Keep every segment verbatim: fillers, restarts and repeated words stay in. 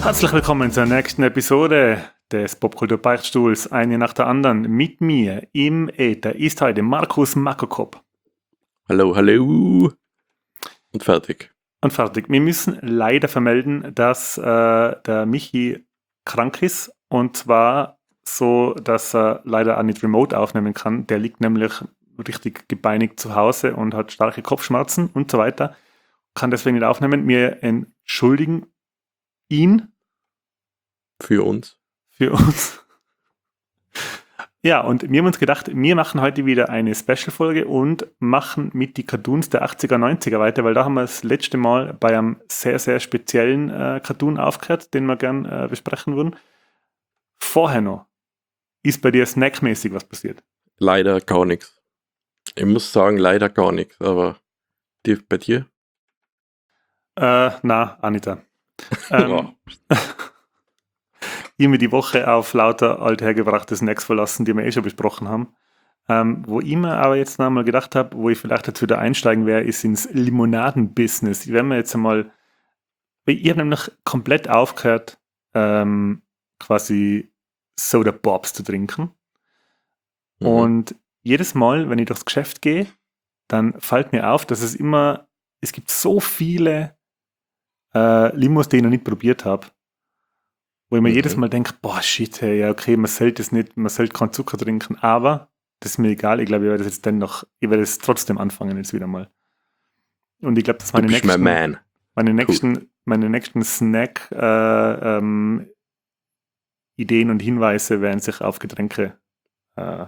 Herzlich willkommen zur nächsten Episode des Popkultur-Beichtstuhls, eine nach der anderen. Mit mir im Äther ist heute Markus Makokop. Hallo, hallo. Und fertig. Und fertig. Wir müssen leider vermelden, dass äh, der Michi krank ist. Und zwar so, dass er leider auch nicht remote aufnehmen kann. Der liegt nämlich richtig gebeinigt zu Hause und hat starke Kopfschmerzen und so weiter. Kann deswegen nicht aufnehmen. Wir entschuldigen ihn. Für uns. Für uns. Ja, und wir haben uns gedacht, wir machen heute wieder eine Special-Folge und machen mit die Cartoons der achtziger, neunziger weiter, weil da haben wir das letzte Mal bei einem sehr, sehr speziellen äh, Cartoon aufgehört, den wir gern äh, besprechen würden. Vorher noch, ist bei dir snackmäßig was passiert? Leider gar nichts. Ich muss sagen, leider gar nichts, aber die, bei dir? Äh, na, Anita. ähm, Ich habe mir die Woche auf lauter althergebrachte Snacks verlassen, die wir eh schon besprochen haben. Ähm, wo ich mir aber jetzt noch mal gedacht habe, wo ich vielleicht jetzt wieder einsteigen werde, ist ins Limonaden-Business. Ich werde mir jetzt einmal, ich habe nämlich komplett aufgehört, ähm, quasi Soda Pops zu trinken. Mhm. Und jedes Mal, wenn ich durchs Geschäft gehe, dann fällt mir auf, dass es immer, es gibt so viele äh, Limos, die ich noch nicht probiert habe. Wo ich mir Mhm. jedes Mal denke, boah, shit, hey, ja, okay, man sollte es nicht, man sollte keinen Zucker trinken, aber das ist mir egal, ich glaube, ich werde das jetzt dennoch, ich werde es trotzdem anfangen jetzt wieder mal. Und ich glaube, dass Du meine bist mein nächsten, Man. meine nächsten, meine nächsten Snack äh, ähm, Ideen und Hinweise werden sich auf Getränke äh,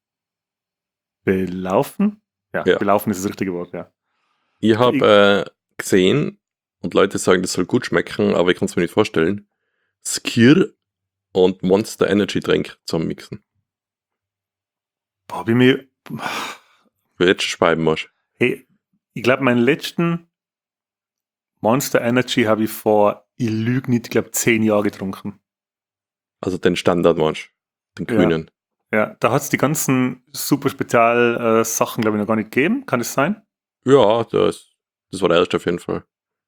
belaufen. Ja, Ja. belaufen ist das richtige Wort, ja. Ich Ich- habe äh, gesehen, und Leute sagen, das soll gut schmecken, aber ich kann es mir nicht vorstellen, Skir und Monster Energy Drink zum Mixen. Boah, bin mir, Für jetzt schon speiben musst. hey, ich glaube, meinen letzten Monster Energy habe ich vor, ich lüge nicht, ich glaube, zehn Jahre getrunken. Also den Standard musst. Den Ja. grünen. Ja, da hat es die ganzen super Spezial äh, Sachen, glaube ich, noch gar nicht gegeben. Kann das sein? Ja, das, das war der erste auf jeden Fall.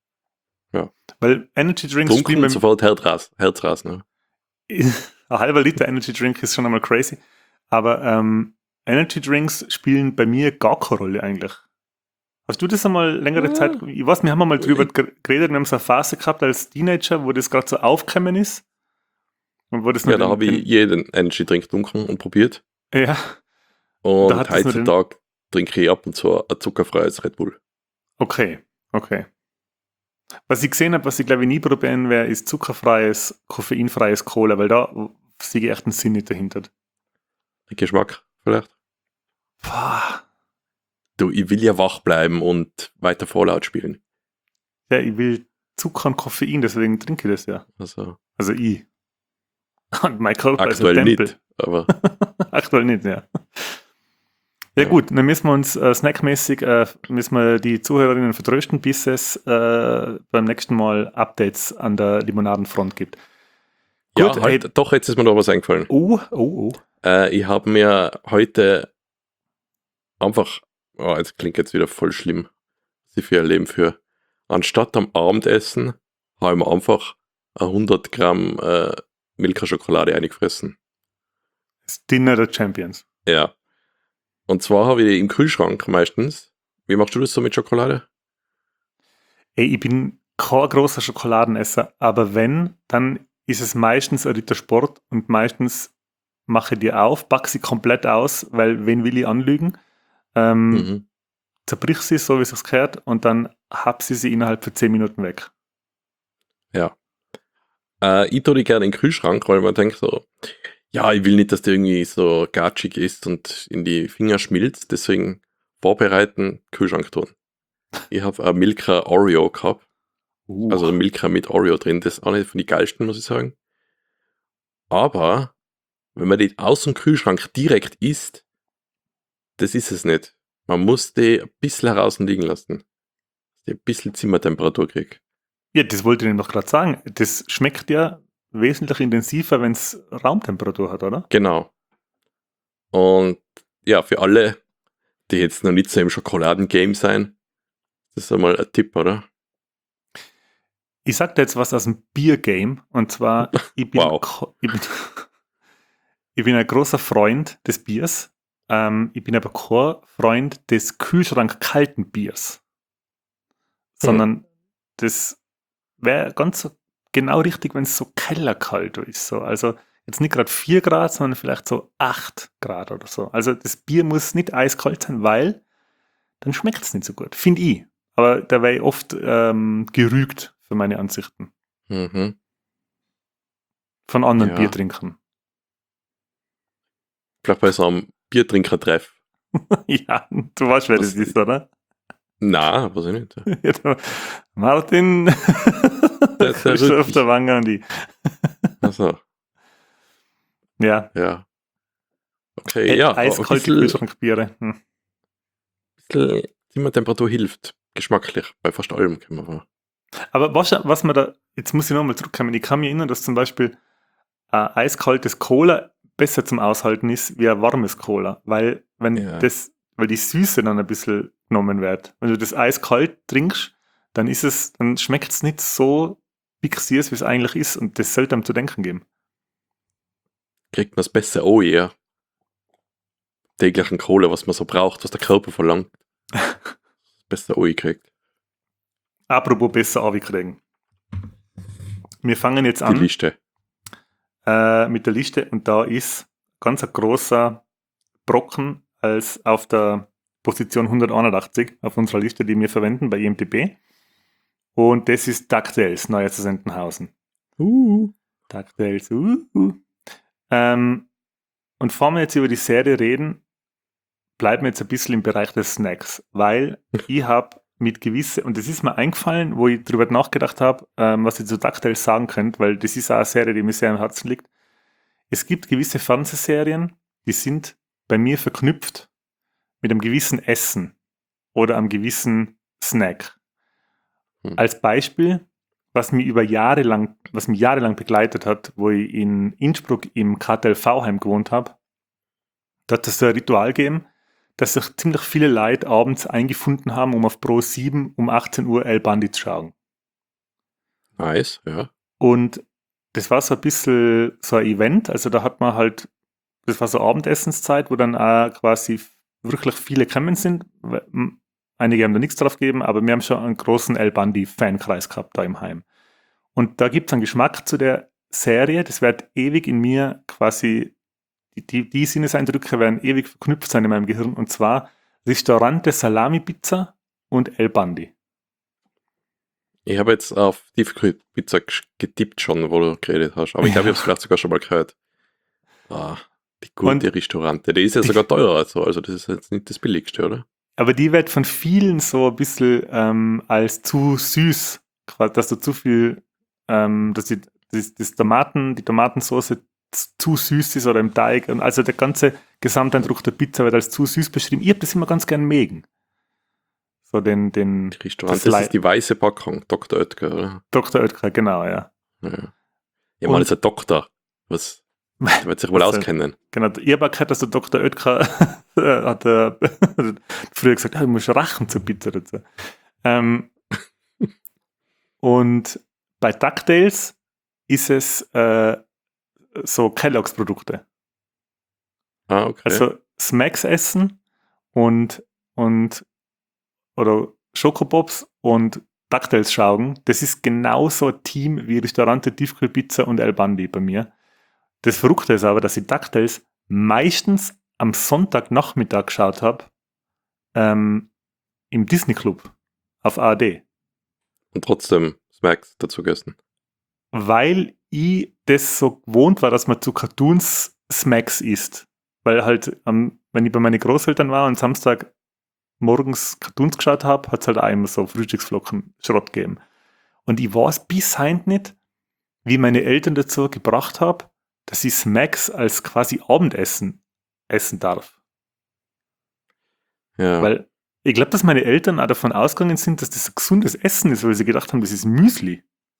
Weil Energy Drinks spielen Trunken beim sofort Herz raus. Herz raus, ne? ein halber Liter Energy Drink ist schon einmal crazy. Aber ähm, Energy Drinks spielen bei mir gar keine Rolle eigentlich. Hast du das einmal längere Ja. Zeit? Ich weiß, wir haben mal drüber ge- geredet, wir haben so eine Phase gehabt als Teenager, wo das gerade so aufgekommen ist. Und wo das Ja, noch da den- habe ich den- jeden Energy Drink getrunken und probiert. Ja, Und Da hat das nur den- heutzutage trinke ich ab und zu ein zuckerfreies Red Bull. okay, okay. Was ich gesehen habe, was ich glaube ich nie probieren werde, ist zuckerfreies, koffeinfreies Cola, weil da sehe ich echt einen Sinn nicht dahinter. Der Geschmack vielleicht. Boah. Du, ich will ja wach bleiben und weiter Fallout spielen. Ja, ich will Zucker und Koffein, deswegen trinke ich das ja. Also Also ich. Und mein Körper ist ein aktuell Tempel. nicht, aber Aktuell nicht, ja. Ja, Ja. gut, dann müssen wir uns äh, snackmäßig, äh, müssen wir die Zuhörerinnen vertrösten, bis es äh, beim nächsten Mal Updates an der Limonadenfront gibt. ja, Gut, halt, ey, doch, jetzt ist mir noch was eingefallen. oh, oh, oh. Äh, ich habe mir heute einfach, oh, jetzt klingt jetzt wieder voll schlimm, was ich für ein Leben für. Anstatt am Abendessen habe ich mir einfach hundert Gramm äh, Milka-Schokolade eingefressen. Das Dinner der Champions. Ja. Und zwar habe ich die im Kühlschrank meistens. Wie machst du das so mit Schokolade? Ey, ich bin kein großer Schokoladenesser, aber wenn, dann ist es meistens ein Ritter Sport und meistens mache ich die auf, packe sie komplett aus, weil wen will ich anlügen? Ähm, Mhm. Zerbrich sie, so wie es sich gehört, und dann hab sie sie innerhalb von zehn Minuten weg. Ja. Äh, ich tue die gerne in den Kühlschrank, weil man denkt so, ja, ich will nicht, dass der irgendwie so gatschig ist und in die Finger schmilzt, deswegen vorbereiten, Kühlschrank tun. Ich habe ein Milka Oreo gehabt, Uh. also Milka mit Oreo drin, das ist auch nicht von den geilsten, muss ich sagen. Aber wenn man die aus dem Kühlschrank direkt isst, das ist es nicht. Man muss die ein bisschen heraus liegen lassen, dass die ein bisschen Zimmertemperatur kriegt. Ja, das wollte ich Ihnen doch gerade sagen. Das schmeckt ja wesentlich intensiver, wenn es Raumtemperatur hat, oder? Genau. Und ja, für alle, die jetzt noch nicht so im Schokoladengame sein, das ist einmal ein Tipp, oder? Ich sag dir jetzt was aus dem Bier-Game. Und zwar, ich bin, Wow. ko- ich bin, ich bin ein großer Freund des Biers. Ähm, ich bin aber kein Freund des kühlschrankkalten Biers. Sondern das wäre ganz so genau richtig, wenn es so kellerkalt ist. So. Also jetzt nicht gerade vier Grad, sondern vielleicht so acht Grad oder so. Also das Bier muss nicht eiskalt sein, weil dann schmeckt es nicht so gut. Finde ich. Aber da wäre ich oft ähm, gerügt für meine Ansichten. Mhm. Von anderen Ja. Biertrinkern. Vielleicht bei so einem Biertrinker-Treff. Ja, du weißt, wer Was- das ist, oder? Nein, weiß ich nicht. Ja, der Martin, der Christoph Rütti. der Wanger und ich. Also, Ja, ja. Okay, ja. aber Ein eiskalte bisschen, Kühlschrankbiere. Hm. bisschen Zimmertemperatur hilft. Geschmacklich. Bei fast allem können wir mal. Aber was, was man da, jetzt muss ich nochmal zurückkommen, ich kann mich erinnern, dass zum Beispiel ein eiskaltes Cola besser zum Aushalten ist wie ein warmes Cola, weil wenn Ja. das, weil die Süße dann ein bisschen genommen wird. Wenn du das eiskalt trinkst, dann ist es, dann schmeckt es nicht so bixiers, wie es eigentlich ist, und das sollte einem zu denken geben. Kriegt man es besser oh ja. Täglichen Kohle, was man so braucht, was der Körper verlangt. besser oh kriegt. Apropos besser abkriegen. Wir fangen jetzt Die an Liste. äh, mit der Liste, und da ist ganz ein großer Brocken als auf der Position hunderteinundachtzig auf unserer Liste, die wir verwenden bei I M D B. Und das ist DuckTales, Neuer zu Sendenhausen. Uh. DuckTales, uh, uh. Ähm, und bevor wir jetzt über die Serie reden, bleiben wir jetzt ein bisschen im Bereich des Snacks, weil ich habe mit gewisse, und das ist mir eingefallen, wo ich drüber nachgedacht habe, ähm, was ich zu DuckTales sagen könnte, weil das ist auch eine Serie, die mir sehr am Herzen liegt. Es gibt gewisse Fernsehserien, die sind bei mir verknüpft mit einem gewissen Essen oder einem gewissen Snack. Hm. Als Beispiel, was mich über Jahre lang, was mich jahrelang begleitet hat, wo ich in Innsbruck im K T L V-Heim gewohnt habe, da hat es so ein Ritual gegeben, dass sich ziemlich viele Leute abends eingefunden haben, um auf Pro sieben um achtzehn Uhr El Bandi zu schauen. Nice, ja. Und das war so ein bisschen so ein Event, also da hat man halt, das war so Abendessenszeit, wo dann auch quasi wirklich viele gekommen sind. Einige haben da nichts drauf gegeben, aber wir haben schon einen großen El Bandi-Fankreis gehabt da im Heim. Und da gibt es einen Geschmack zu der Serie, das wird ewig in mir quasi, die, die, die Sinneseindrücke werden ewig verknüpft sein in meinem Gehirn, und zwar Restaurante Salami-Pizza und El Bandi. Ich habe jetzt auf Tiefkühlpizza gesch- getippt schon, wo du geredet hast. Aber ich glaube, ich habe es vielleicht sogar schon mal gehört. Ah, die gute Und- Restaurante. Die ist ja sogar teurer als so. Also das ist jetzt nicht das Billigste, oder? Aber die wird von vielen so ein bisschen ähm, als zu süß, quasi, dass du zu viel, ähm, dass die, das, das Tomaten, die Tomatensauce z- zu süß ist oder im Teig. Und also der ganze Gesamteindruck der Pizza wird als zu süß beschrieben. Ich habe das immer ganz gern mögen. So den, den Die Restaurante, Das das, Lei- ist die weiße Packung. Doktor Oetker, oder? Doktor Oetker, genau, ja. Ja, ja man Und- ist ein Doktor. Was? Der wird sich wohl Was, äh, auskennen. Genau, ich habe auch gehört, dass der Doktor Oetker hat äh, früher gesagt, ah, du musst Rachen zur Pizza dazu. Ähm, und bei DuckTales ist es äh, so Kellogg's Produkte. Ah, okay. Also Smacks essen und, und oder Schokopops und DuckTales schauen, das ist genauso ein Team wie Restaurante Tiefkühlpizza und El Bandi bei mir. Das Verrückte ist aber, dass ich DuckTales meistens am Sonntagnachmittag geschaut habe, ähm, im Disney Club auf A R D. Und trotzdem Smacks dazu gegessen. Weil ich das so gewohnt war, dass man zu Cartoons Smacks isst. Weil halt, ähm, wenn ich bei meinen Großeltern war und Samstag morgens Cartoons geschaut habe, hat es halt auch immer so Frühstücksflocken Schrott gegeben. Und ich weiß bis heute nicht, wie meine Eltern dazu gebracht habe, dass ich Smacks als quasi Abendessen essen darf. Ja. Weil ich glaube, dass meine Eltern auch davon ausgegangen sind, dass das ein gesundes Essen ist, weil sie gedacht haben, das ist Müsli.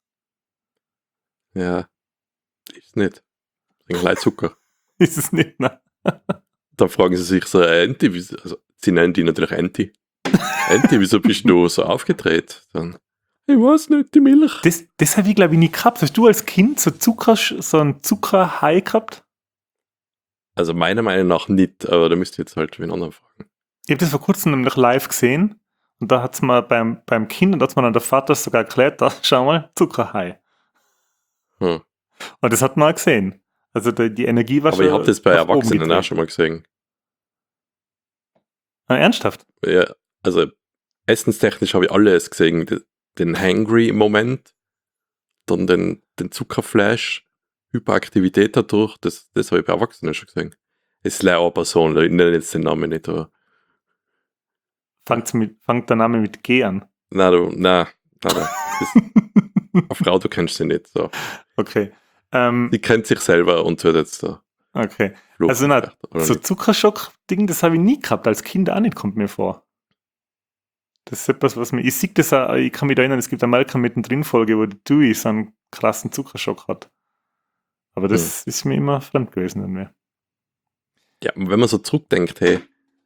ja. Ist nicht. Ein kleiner Zucker. Ist es nicht, ne? Dann fragen sie sich so, äh, Enti, wieso- also, sie nennen die natürlich Enti. Enti, wieso bist du so aufgedreht? Dann, Ich weiß nicht, die Milch. Das, das habe ich, glaube ich, nie gehabt. Hast du als Kind so, Zucker, so einen Zuckerhai gehabt? Also meiner Meinung nach nicht, aber da müsst ihr jetzt halt wen anderen fragen. Ich habe das vor kurzem nämlich live gesehen und da hat es mir beim, beim Kind, und da hat mir dann der Vater sogar erklärt, da, schau mal, Zuckerhai. Hm. Und das hat man auch gesehen. Also die, die Energie war Aber schon ich habe das bei nach oben Erwachsenen auch gedreht. schon mal gesehen. Ah, ernsthaft? Ja, also essenstechnisch habe ich alles gesehen. Den- Den Hangry-Moment, dann den, den Zuckerflash, Hyperaktivität dadurch, das, das habe ich bei Erwachsenen schon gesehen. Es ist leider eine Person, ich nenne jetzt den Namen nicht, aber Fangt's mit, fangt der Name mit G an. nein, du, nein, nein, nein. Das, eine Frau, du kennst sie nicht. So. Okay. Ähm, Die kennt sich selber und wird jetzt da. okay. Fluch Also na, vielleicht, oder so nicht. Zuckerschock-Ding, das habe ich nie gehabt. Als Kind auch nicht, kommt mir vor. Das ist etwas, was mir. Ich sehe das auch, ich kann mich da erinnern, es gibt eine Malcolm mittendrin Folge, wo der Dewey so einen krassen Zuckerschock hat. Aber das ist mir immer fremd gewesen an mir. Ja, und wenn man so zurückdenkt, hey,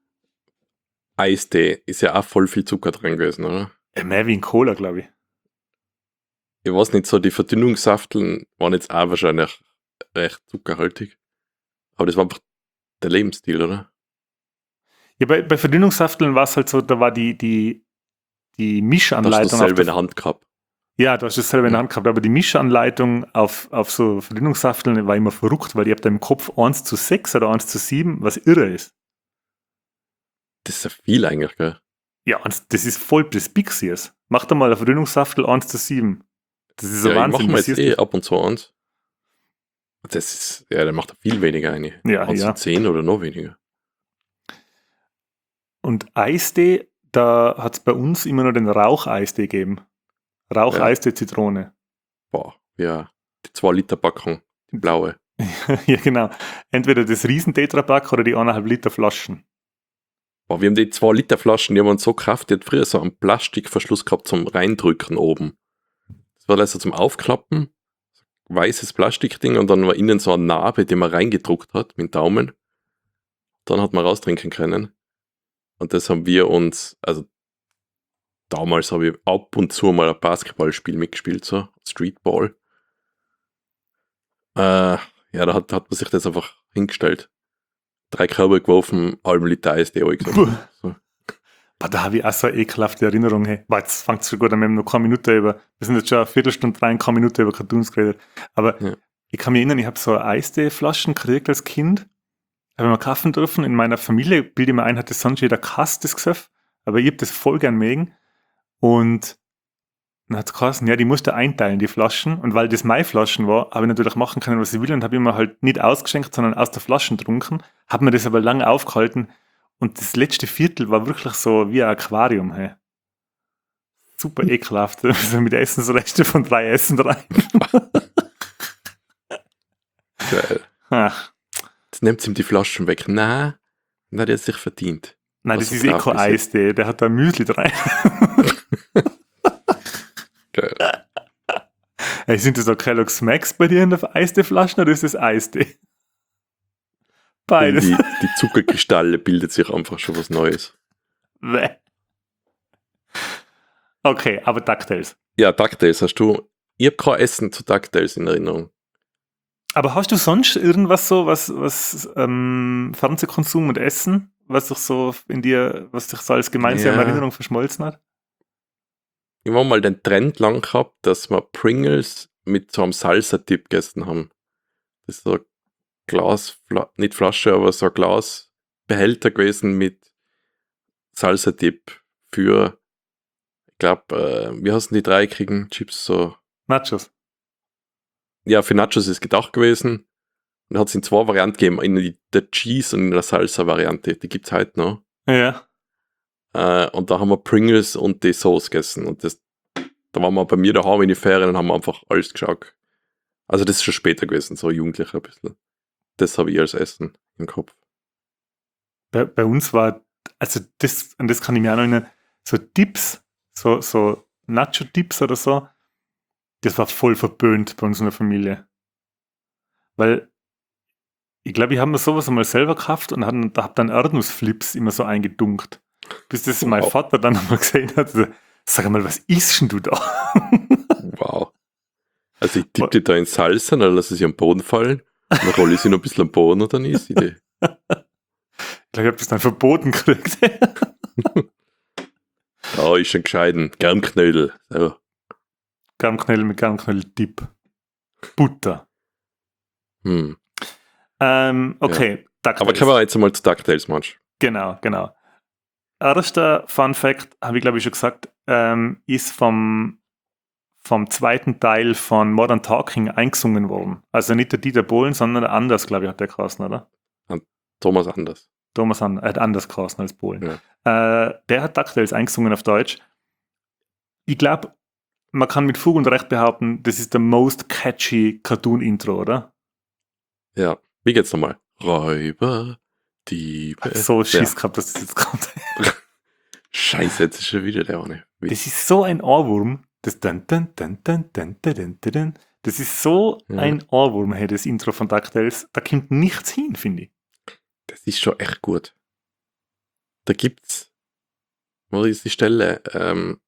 Eistee ist ja auch voll viel Zucker drin gewesen, oder? Ja, mehr wie in Cola, glaube ich. Ich weiß nicht, so die Verdünnungssafteln waren jetzt auch wahrscheinlich recht zuckerhaltig. Aber das war einfach der Lebensstil, oder? Ja, bei, bei Verdünnungssafteln war es halt so, da war die, die, die Da hast du Mischanleitung. auf dasselbe der- in der Hand gehabt. Ja, du hast das selber in der Ja. Hand gehabt, aber die Mischanleitung auf, auf so Verdünnungssafteln war immer verrückt, weil ich habe da im Kopf eins zu sechs oder eins zu sieben, was irre ist. Das ist ja viel eigentlich, gell? Ja, und das ist voll das Bixiers. Mach da mal eine Verdünnungssaftel eins zu sieben. Das ist so Ja, ich Wahnsinn. mache mir wie jetzt siehst eh du- ab und zu eins. Das ist, ja, der macht viel weniger eine. Ja, eins ja. zu zehn oder noch weniger. Und Eistee, da hat es bei uns immer nur den Raucheistee gegeben. Raucheistee Zitrone. Boah, ja. Die zwei Liter Packung, die blaue. Ja, genau. Entweder das Riesen-Tetrapack oder die eineinhalb Liter Flaschen. Boah, wir haben die zwei Liter Flaschen, die haben uns so kraft, die hat früher so einen Plastikverschluss gehabt zum Reindrücken oben. Das war also zum Aufklappen, weißes Plastikding und dann war innen so eine Narbe, die man reingedruckt hat mit dem Daumen. Dann hat man raustrinken können. Und das haben wir uns, also damals habe ich ab und zu mal ein Basketballspiel mitgespielt, so Streetball. Äh, ja, da hat, hat man sich das einfach hingestellt. Drei Körbe geworfen, halben Liter Eistee gesagt. Puh. So. Aber da habe ich auch so eine ekelhafte Erinnerung. Hey. Boah, jetzt fängt es schon gut an, wir haben noch keine Minute über, wir sind jetzt schon eine Viertelstunde rein, keine Minute über Cartoons geredet. Aber Ja. ich kann mich erinnern, ich habe so Eistee-Flaschen gekriegt als Kind. Habe ich mal kaufen dürfen. In meiner Familie, bilde ich mir ein, hat das sonst jeder Kass, das Gesöff. Aber ich habe das voll gern mögen. Und dann hat es geheißen, ja, die musste einteilen, die Flaschen. Und weil das meine Flaschen war, habe ich natürlich machen können, was ich will. Und habe immer halt nicht ausgeschenkt, sondern aus der Flaschen getrunken. Habe mir das aber lange aufgehalten. Und das letzte Viertel war wirklich so wie ein Aquarium. Hey. Super ekelhaft. So mit Essensreste von drei Essen rein. Geil. Ach, Jetzt nimmt ihm die Flaschen weg. Nein, nein, der hat sich verdient. nein, Was das so ist brav ist Eco-Eistee. Der hat da Müsli rein. Geil. Hey, sind das auch Kellogg's Max bei dir in der Eistee-Flaschen oder ist das Eistee? Beides. Die, die Zuckerkristalle bildet sich einfach schon was Neues. Bäh. Okay, aber DuckTales. Ja, DuckTales hast du. Ich habe kein Essen zu DuckTales in Erinnerung. Aber hast du sonst irgendwas so, was, was ähm, Fernsehkonsum und Essen, was dich so in dir, was dich so als gemeinsame Ja. Erinnerung verschmolzen hat? Ich habe mal den Trend lang gehabt, dass wir Pringles mit so einem Salsa-Dip gegessen haben. Das ist so ein Glas, Fla- nicht Flasche, aber so ein Glasbehälter gewesen mit Salsa-Dip für, ich glaube, äh, wie heißen die drei kriegen Chips so? Nachos. Ja, für Nachos ist gedacht gewesen. Und hat es in zwei Varianten gegeben, in der Cheese und in der Salsa-Variante. Die gibt es heute noch. Ja. Äh, und da haben wir Pringles und die Sauce gegessen. Und das, da waren wir bei mir daheim in die Ferien und haben einfach alles geschaut. Also das ist schon später gewesen, so jugendlich ein bisschen. Das habe ich als Essen im Kopf. Bei, bei uns war, also das, an das kann ich mich auch noch erinnern, so Dips, so, so Nacho-Dips oder so, das war voll verböhnt bei uns in der Familie. Weil, ich glaube, ich habe mir sowas einmal selber gekauft und habe dann Erdnussflips immer so eingedunkt. Bis das mein Wow. Vater dann einmal gesehen hat, also, Sag mal, was isst denn du da? Wow. Also ich tippe die da in Salsa, dann lasse ich sie am Boden fallen, dann rolle ich sie noch ein bisschen am Boden und dann isst ich die. Ich glaube, ich habe das dann verboten gekriegt. Da ist ein gescheiten Germknödel. So. Germknödel mit Germknödel-Dip. Butter. Hm. Ähm, okay, ja. Aber kommen wir jetzt einmal zu DuckTales, manch. Genau, genau. Erster Fun Fact, habe ich glaube ich schon gesagt, ähm, ist vom, vom zweiten Teil von Modern Talking eingesungen worden. Also nicht der Dieter Bohlen, sondern der Anders, glaube ich, hat der geheißen, oder? Thomas Anders. Thomas Anders, er hat anders geheißen als Bohlen. Ja. Äh, der hat DuckTales eingesungen auf Deutsch. Ich glaube, man kann mit Fug und Recht behaupten, das ist der most catchy Cartoon-Intro, oder? Ja, wie geht's nochmal? Räuber, Diebe. So Schiss gehabt, dass das jetzt kommt. Scheiße, jetzt ist schon wieder der eine. Das ist so ein Ohrwurm. Das, dun, dun, dun, dun, dun, dun, dun, dun. Das ist so ja. ein Ohrwurm, hey, das Intro von DuckTales. Da kommt nichts hin, finde ich. Das ist schon echt gut. Da gibt's, wo ist die Stelle? Ähm,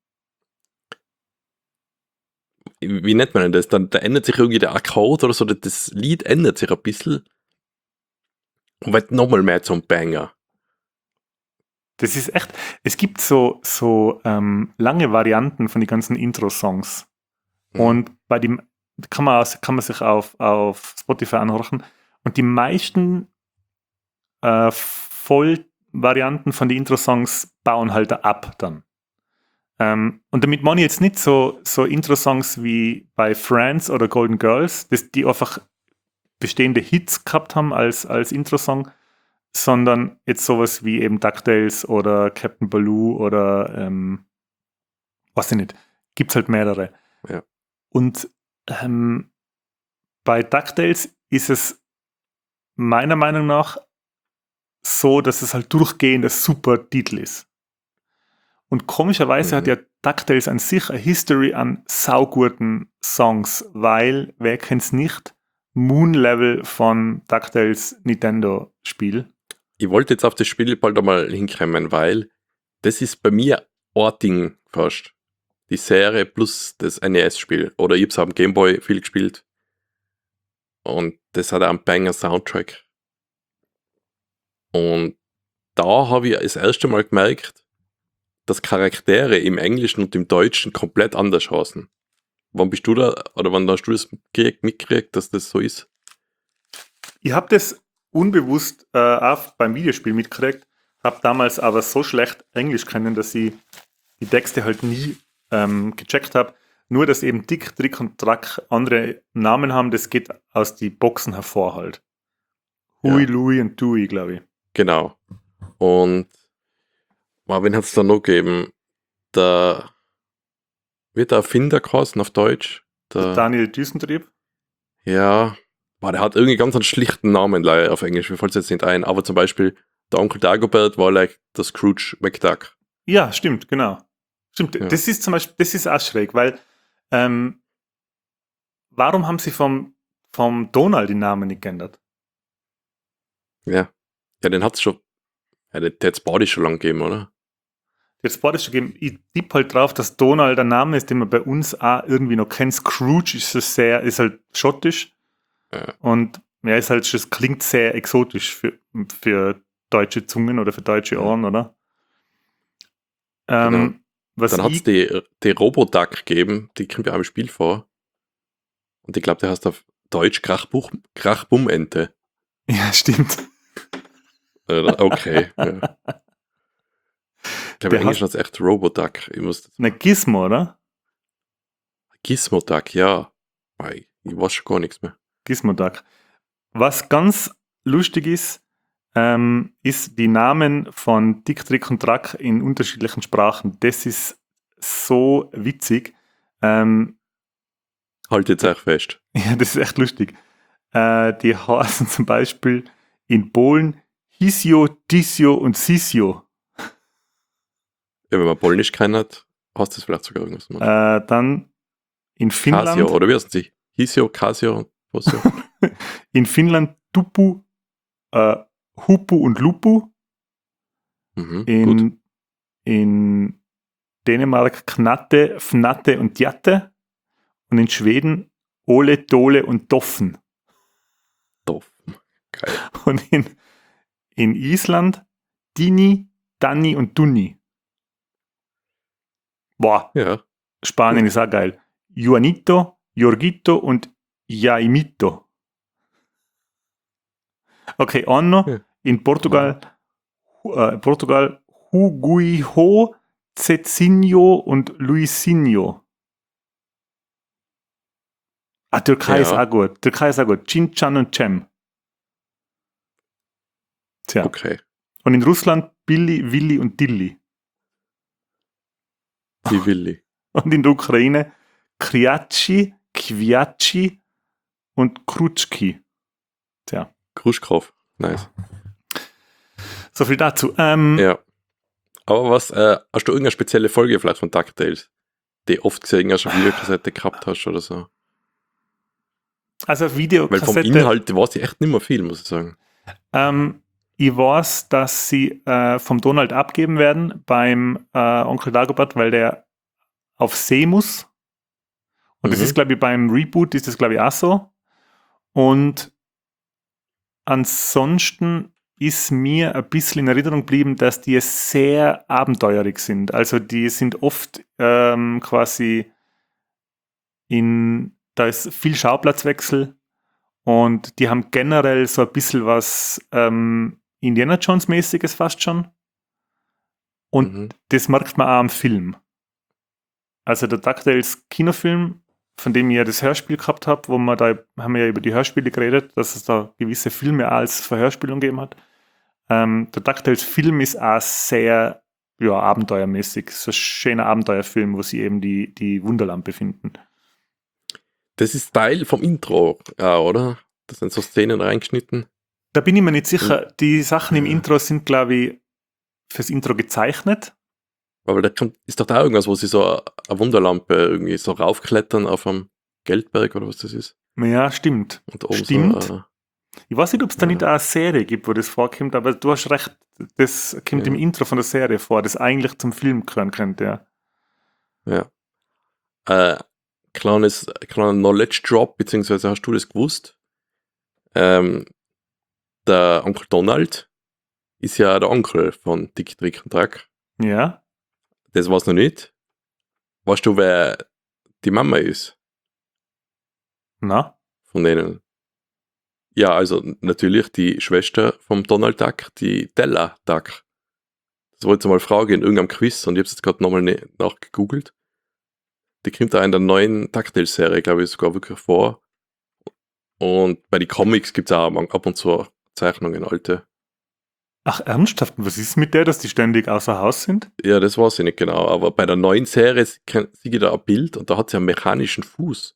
wie nennt man denn das? Dann, da ändert sich irgendwie der Akkord oder so, das Lied ändert sich ein bisschen und wird nochmal mehr zum Banger. Das ist echt, es gibt so, so ähm, lange Varianten von den ganzen Intro-Songs. Mhm. Und bei dem kann man, kann man sich auf, auf Spotify anhören. Und die meisten äh, Vollvarianten von den Intro-Songs bauen halt ab dann. Ähm, und damit meine ich jetzt nicht so, so Intro-Songs wie bei Friends oder Golden Girls, das, die einfach bestehende Hits gehabt haben als, als Intro-Song, sondern jetzt sowas wie eben DuckTales oder Captain Baloo oder ähm, weiß ich nicht, gibt es halt mehrere. Ja. Und ähm, bei DuckTales ist es meiner Meinung nach so, dass es halt durchgehend ein super Titel ist. Und komischerweise mhm. hat ja DuckTales an sich eine History an sauguten Songs, weil, wer kennt's nicht, Moon-Level von DuckTales Nintendo-Spiel. Ich wollte jetzt auf das Spiel bald einmal hinkommen, weil das ist bei mir Orting fast. Die Serie plus das N E S-Spiel. Oder ich habe es am Gameboy viel gespielt. Und das hat auch einen Banger-Soundtrack. Und da habe ich das erste Mal gemerkt, dass Charaktere im Englischen und im Deutschen komplett anders heißen. Wann bist du da, oder wann hast du das mitgekriegt, dass das so ist? Ich habe das unbewusst äh, auch beim Videospiel mitgekriegt, habe damals aber so schlecht Englisch können, dass ich die Texte halt nie ähm, gecheckt habe. Nur, dass eben Dick, Trick und Track andere Namen haben, das geht aus die Boxen hervor halt. Hui, ja. Louie und Dewey, glaube ich. Genau. Und wen hat es da noch gegeben? Der wird der Erfinder geheißen auf Deutsch? Der, der Daniel Düsentrieb? Ja, boah, der hat irgendwie ganz einen schlichten Namen auf Englisch, mir fällt es jetzt nicht ein, aber zum Beispiel der Onkel Dagobert war like der Scrooge McDuck. Ja, stimmt, genau. Stimmt, ja. Das ist zum Beispiel, das ist auch schräg, weil ähm, warum haben sie vom, vom Donald den Namen nicht geändert? Ja, ja, den hat es schon, ja, der hat es Body schon lange gegeben, oder? Jetzt Body schon gegeben. Ich tippe halt drauf, dass Donald der Name ist, den man bei uns auch irgendwie noch kennt. Scrooge ist so sehr, ist halt schottisch. Ja. Und ja, ist halt, das klingt sehr exotisch für, für deutsche Zungen oder für deutsche Ohren, ja. Oder? Ähm, genau. Was dann hat es die, die Roboduck gegeben, die kommt ja auch im Spiel vor. Und ich glaube, der heißt auf Deutsch Krachbuch, Krachbummente. Ja, stimmt. Okay. Ja. Ich glaube, im Englischen heißt es echt Roboduck. Ich muss Na, Gizmo, oder? Gizmoduck, ja. Ich weiß schon gar nichts mehr. Gizmoduck. Was ganz lustig ist, ähm, ist die Namen von Dick, Trick und Track in unterschiedlichen Sprachen. Das ist so witzig. Ähm, halt jetzt auch fest. Ja, das ist echt lustig. Äh, die heißen zum Beispiel in Polen Hisio, Disio und Sisio. Ja, wenn man Polnisch kennt, hast du das vielleicht sogar irgendwas. Äh, dann in Finnland. Casio, oder wie heißen sie? Hisio, Casio, was so? In Finnland Tupu, äh, Hupu und Lupu. Mhm, in, in Dänemark Knatte, Fnatte und Jatte. Und in Schweden Ole, Dole und Doffen. Doof. Geil. Und in, in Island Dini, Danni und Dunni. Boah, Ja. Spanien ist auch geil. Juanito, Jorgito und Jaimito. Okay, Anno. Ja. In Portugal, äh, Portugal Huguiho, Cezinho und Luisinho. Ah, Türkei Ja. ist auch gut. Türkei ist auch gut. Cinchan und Cem. Tja. Okay. Und in Russland Billy, Willi und Dilli. Die Willi. Und in der Ukraine Kriaci, Kwiaci und Krutschki. Tja. Kruschkow. Nice. So viel dazu. Ähm, Ja. Aber was, äh, hast du irgendeine spezielle Folge vielleicht von DuckTales, die oft gesehen hast, auf Videokassette gehabt hast oder so? Also Weil vom Videokassette. Inhalt weiß ich echt nicht mehr viel, muss ich sagen. Ähm, ich weiß, dass sie äh, vom Donald abgeben werden beim äh, Onkel Dagobert, weil der auf See muss. Und das Mhm. ist, glaube ich, beim Reboot ist das, glaube ich, auch so. Und ansonsten ist mir ein bisschen in Erinnerung geblieben, dass die sehr abenteuerlich sind. Also die sind oft ähm, quasi in, da ist viel Schauplatzwechsel und die haben generell so ein bisschen was ähm, Indiana Jones-mäßiges fast schon. Und Mhm. das merkt man auch am Film. Also der DuckTales Kinofilm, von dem ich ja das Hörspiel gehabt habe, wo wir da, haben wir ja über die Hörspiele geredet, dass es da gewisse Filme auch als Verhörspielung gegeben hat. Ähm, der DuckTales Film ist auch sehr, ja, abenteuermäßig. So ein schöner Abenteuerfilm, wo sie eben die, die Wunderlampe finden. Das ist Teil vom Intro, ja, oder? Da sind so Szenen reingeschnitten. Da bin ich mir nicht sicher. Die Sachen im Ja. Intro sind, glaube ich, fürs Intro gezeichnet. Aber da kommt, ist doch da irgendwas, wo sie so eine Wunderlampe irgendwie so raufklettern auf einem Geldberg oder was das ist. Ja, stimmt. Und oben Stimmt. so. Äh, Ich weiß nicht, ob es da Ja. nicht auch eine Serie gibt, wo das vorkommt, aber du hast recht, das kommt Ja. im Intro von der Serie vor, das eigentlich zum Film gehören könnte, ja. ja. Äh, kleines, kleiner Knowledge Drop, beziehungsweise hast du das gewusst? Ähm, der Onkel Donald ist ja der Onkel von Dick, Trick und Track. Ja? Das war's noch nicht. Weißt du, wer die Mama ist Na? von denen? Ja, also natürlich die Schwester vom Donald Duck, die Della Duck. Das wollte ich mal fragen in irgendeinem Quiz und ich habe es jetzt gerade nochmal ne- nachgegoogelt. Die kommt da in der neuen DuckTales-Serie, glaube ich, sogar wirklich vor. Und bei den Comics gibt es auch ab und zu Zeichnungen, alte. Ach, ernsthaft? Was ist mit der, dass die ständig außer Haus sind? Ja, das weiß ich nicht genau, aber bei der neuen Serie sehe ich da ein Bild und da hat sie einen mechanischen Fuß.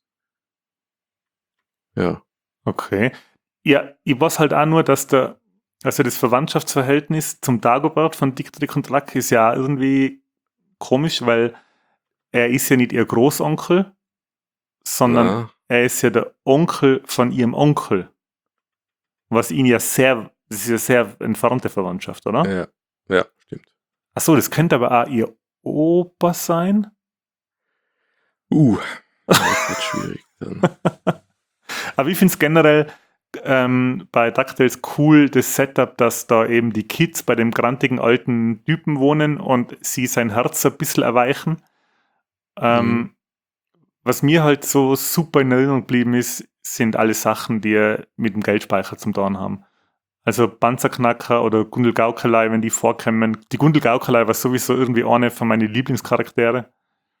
Ja. Okay. Ja, ich weiß halt auch nur, dass der, also das Verwandtschaftsverhältnis zum Dagobert von Dick, Trick und Track ist ja irgendwie komisch, weil er ist ja nicht ihr Großonkel, sondern Ja. er ist ja der Onkel von ihrem Onkel. Was ihn ja sehr, das ist ja sehr entfernte Verwandtschaft, oder? Ja, ja, stimmt. Achso, das könnte aber auch ihr Opa sein. Uh, das wird schwierig dann. Aber ich finde es generell ähm, bei DuckTales cool, das Setup, dass da eben die Kids bei dem grantigen alten Typen wohnen und sie sein Herz ein bisschen erweichen. Ähm, Mhm. Was mir halt so super in Erinnerung geblieben ist, sind alle Sachen, die er mit dem Geldspeicher zum Tun haben. Also Panzerknacker oder Gundel Gaukelei, wenn die vorkommen. Die Gundel Gaukelei war sowieso irgendwie eine von meinen Lieblingscharaktere.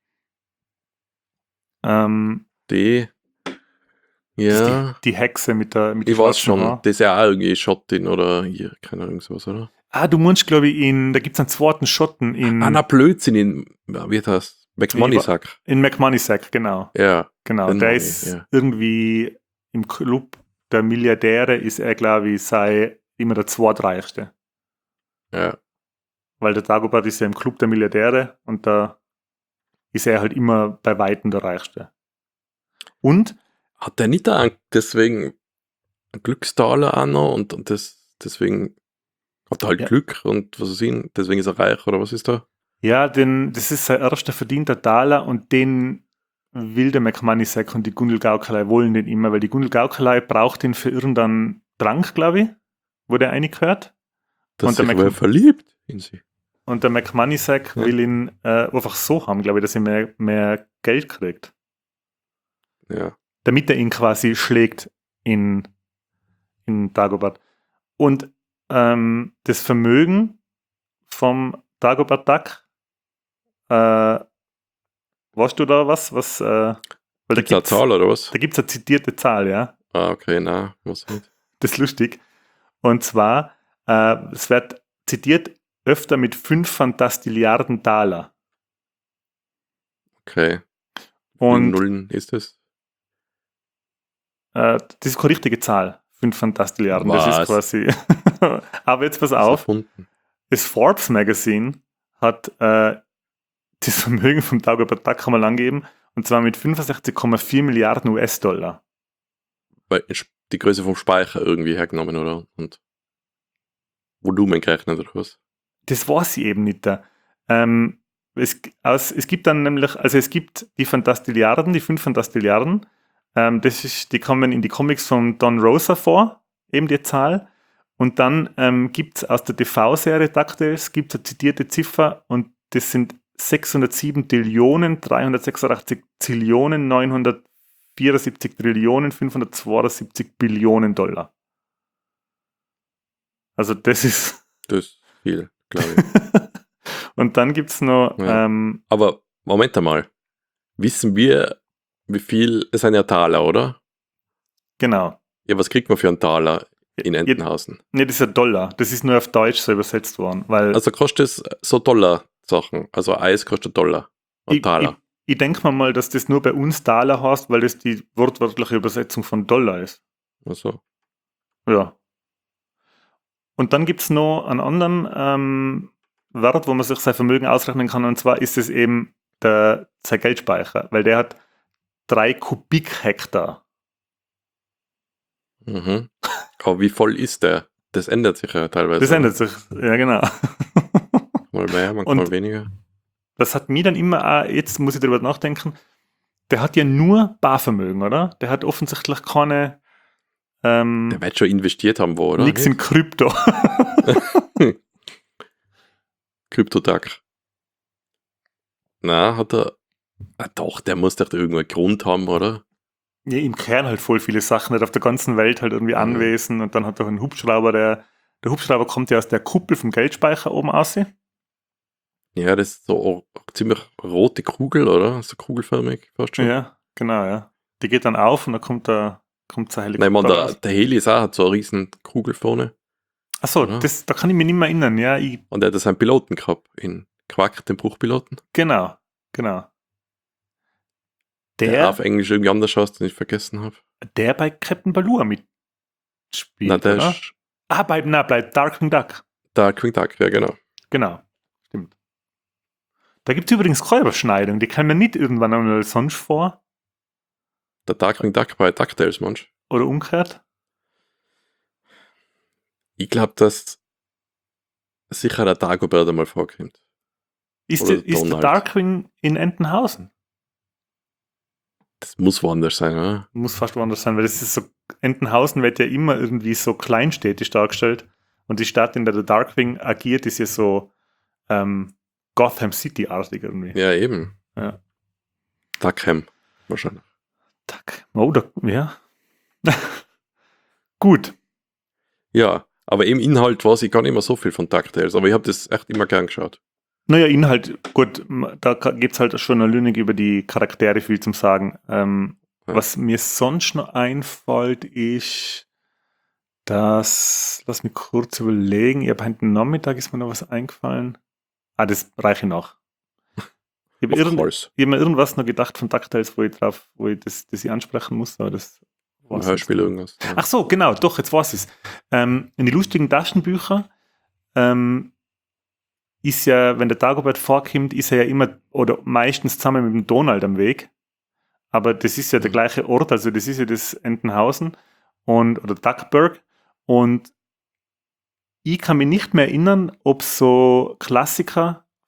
Ähm, Die, das ist ja, die, die Hexe mit der mit ich den weiß schwarzen schon, Haaren. das ist ja auch irgendwie Schottin oder hier, keine Ahnung, sowas, oder? Ah, du meinst, glaube ich, in, da gibt es einen zweiten Schotten in, Ah, na, Blödsinn, in, ja, wie heißt das? McMoney-Sack. in McMoneysack, genau. Ja, Genau, den der mag ist ich, ja. irgendwie im Club der Milliardäre, ist er, glaube ich, sei immer der zweitreichste. ja. Weil der Dagobert ist ja im Club der Milliardäre und da ist er halt immer bei Weitem der Reichste. Und, Hat der nicht da deswegen einen Glückstaler auch noch und, und das, deswegen hat er halt Ja. Glück und was weiß ich, deswegen ist er reich oder was ist da? Ja, den, das ist sein erster verdienter Taler und den will der McMoneysack und die Gundel Gaukelei wollen den immer, weil die Gundel Gaukelei braucht ihn für irgendeinen Trank, glaube ich, wo der reingehört. Dass Und der sich Mac- wer verliebt in sie. Und der McMoneysack Ja. will ihn äh, einfach so haben, glaube ich, dass er mehr, mehr Geld kriegt. Ja. Damit er ihn quasi schlägt in, in Dagobert. Und ähm, das Vermögen vom Dagobert Duck, äh, weißt du da was? was äh, weil da Gibt's eine gibt's, Zahl oder was? da gibt's eine zitierte Zahl, ja. Ah, okay, nein, muss nicht. Das ist lustig. Und zwar, äh, es wird zitiert öfter mit fünf Fantastilliarden Taler. Okay. Wie Und Nullen ist das? Äh, das ist keine richtige Zahl. fünf Fantastilliarden. Das ist Was? quasi. Aber jetzt pass Das ist auf. erfunden. Das Forbes Magazine hat äh, das Vermögen vom Dagobert Duck mal angegeben. Und zwar mit fünfundsechzig Komma vier Milliarden U S-Dollar. Weil die Größe vom Speicher irgendwie hergenommen, oder? Und Volumen gerechnet, oder was? Das weiß ich eben nicht. Da. Ähm, es, aus, es gibt dann nämlich, also es gibt die Fantastilliarden, die fünf Fantastilliarden. Ähm, das ist, die kommen in die Comics von Don Rosa vor, eben die Zahl. Und dann ähm, gibt es aus der T V-Serie DuckTales gibt's eine zitierte Ziffer und das sind sechshundertsieben Trillionen, dreihundertsechsundachtzig Zillionen, neunhundertvierundsiebzig Trillionen, fünfhundertzweiundsiebzig Billionen Dollar. Also das ist... Das ist viel, glaube ich. Und dann gibt es noch... Ja. Ähm, Aber Moment einmal. Wissen wir, wie viel, es sind ja Taler, oder? genau. Ja, was kriegt man für einen Taler in Entenhausen? Ne, das ist ein Dollar. Das ist nur auf Deutsch so übersetzt worden. Weil Also kostet es so Dollar-Sachen. Also Eis kostet Dollar. Und ich, Taler. ich, ich denke mir mal, dass das nur bei uns Taler heißt, weil das die wortwörtliche Übersetzung von Dollar ist. Also, Ja. Und dann gibt es noch einen anderen ähm, Wert, wo man sich sein Vermögen ausrechnen kann, und zwar ist es eben der, sein Geldspeicher, weil der hat drei Kubikhektar. mhm. Aber wie voll ist der? Das ändert sich ja teilweise. Das ändert sich, ja genau. Mal mehr, manchmal Und- weniger. Das hat mich dann immer auch, jetzt muss ich darüber nachdenken, der hat ja nur Barvermögen, oder? Der hat offensichtlich keine ähm, Der wird schon investiert haben, wo, oder? nichts in Krypto. Kryptoduck. Na, hat er. Ah, doch, der muss doch irgendeinen Grund haben, oder? Ja, im Kern halt voll viele Sachen, hat auf der ganzen Welt halt irgendwie Mhm. anwesend und dann hat er einen Hubschrauber, der, der Hubschrauber kommt ja aus der Kuppel vom Geldspeicher oben raus. Ja, das ist so eine ziemlich rote Kugel, oder? So kugelförmig fast schon. Ja, genau, ja. Die geht dann auf und dann kommt der, kommt der Nein, man, Helikopter der, raus. der Heli ist auch, hat so eine riesen Kugel vorne. Achso, oder? das, da kann ich mich nicht mehr erinnern, ja, ich, Und er hat seinen Piloten gehabt, in Quack, den Bruchpiloten. genau, genau. Der, Der, auf Englisch irgendwie anders heißt, den ich vergessen habe. der bei Captain Baloo mitspielt, Nein, der oder? ist Ah, bei, na, bei Darkwing Duck. Darkwing Duck, ja genau. Genau, stimmt. Da gibt es übrigens keine Überschneidung, die kann man nicht irgendwann einmal sonst vor Der Darkwing Duck bei DuckTales, manch. oder umgekehrt. Ich glaube, dass sicher der Dagobert einmal vorkommt. Ist, Oder der, ist der Donald. Darkwing in Entenhausen? Das muss woanders sein, oder? Muss fast woanders sein, weil das ist so, Entenhausen wird ja immer irgendwie so kleinstädtisch dargestellt und die Stadt, in der der Darkwing agiert, ist ja so ähm, Gotham City-artig irgendwie. Ja, eben. Ja. Duckham, wahrscheinlich. Tack. Oh, da, ja. Gut. Ja, aber im Inhalt weiß ich gar nicht mehr so viel von DuckTales, aber ich habe das echt immer gern geschaut. Naja, Inhalt, gut, da gibt es halt schon eine Lünig über die Charaktere viel zum Sagen. Ähm, Ja. Was mir sonst noch einfällt, ist, dass, lass mich kurz überlegen, ich habe heute Nachmittag ist mir noch was eingefallen. Ah, das reiche ich noch. Ich habe Of irgend, course. ich hab mir irgendwas noch gedacht von DuckTales, wo ich drauf, wo ich das, das ich ansprechen muss, aber das Ein weiß Hörspiel ich. irgendwas. Ja. Ach so, genau, doch, jetzt weiß ich es. Ähm, in die lustigen Taschenbücher ähm, ist ja, wenn der Dagobert vorkommt, ist er ja immer oder meistens zusammen mit dem Donald am Weg. Aber das ist ja der Mhm. gleiche Ort, also das ist ja das Entenhausen und oder Duckburg. Und ich kann mich nicht mehr erinnern, ob so Klassiker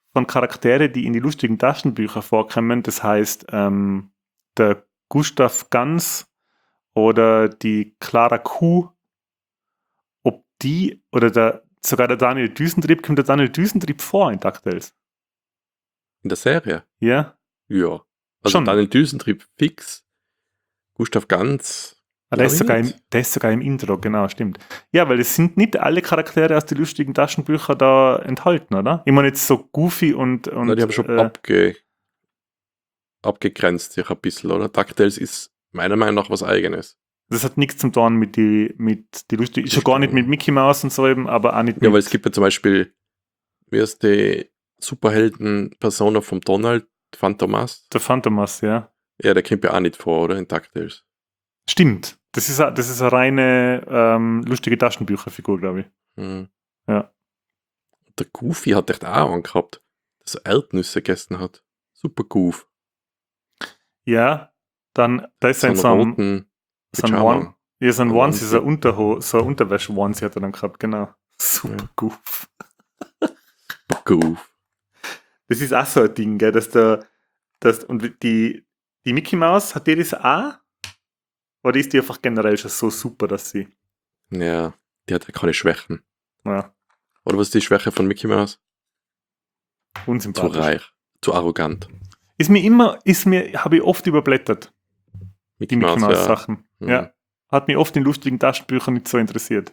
von Charaktere, die in die lustigen Taschenbücher vorkommen, das heißt ähm, der Gustav Ganz oder die Clara Kuh, ob die oder der, sogar der Daniel Düsentrieb, kommt der Daniel Düsentrieb vor in DuckTales? In der Serie? Ja? Ja. Also Schon. Daniel Düsentrieb fix, Gustav Ganz. Ah, der, glaub ist ich sogar im, nicht. der ist sogar im Intro, genau, stimmt. Ja, weil es sind nicht alle Charaktere aus den lustigen Taschenbüchern da enthalten, oder? Ich meine jetzt so Goofy und... und Na, die haben schon äh, abge, abgegrenzt sich ein bisschen, oder? DuckTales ist meiner Meinung nach was Eigenes. das hat nichts zum tun mit die, mit die lustigen... Schon gar nicht mit Stimmt. Mickey Mouse und so eben, aber auch nicht Ja, mit... weil es gibt ja zum Beispiel, wie ist die Superhelden-Persona vom Donald, Phantomas? Der Phantomas, ja. Ja, der kommt ja auch nicht vor, oder? In DuckTales. Stimmt. Das ist, a- das ist eine reine ähm, lustige Taschenbücherfigur, glaube ich. Mhm. Ja. Der Goofy hat echt auch einen gehabt, dass er Erdnüsse gegessen hat. Super Goof. Ja, dann, da ist So ein einen so ein, roten so ein Pyjama. One... Ja, so ein Ein Onesie, so ein Onesie. Unterho so ein Unterwäsche-Onesie hat er dann gehabt, genau. Super Ja. Goof. Super Goof. Das ist auch so ein Ding, gell, dass der, dass, und die, die Mickey Mouse, hat die das auch? Oder ist die einfach generell schon so super, dass sie, Ja, die hat ja keine Schwächen. ja, Oder was ist die Schwäche von Mickey Mouse? Zu unsympathisch. reich, zu arrogant. Ist mir immer, ist mir, habe ich oft überblättert, die Mickey Mouse ja. Sachen. Mhm. Ja. Hat mich oft in lustigen Taschenbüchern nicht so interessiert.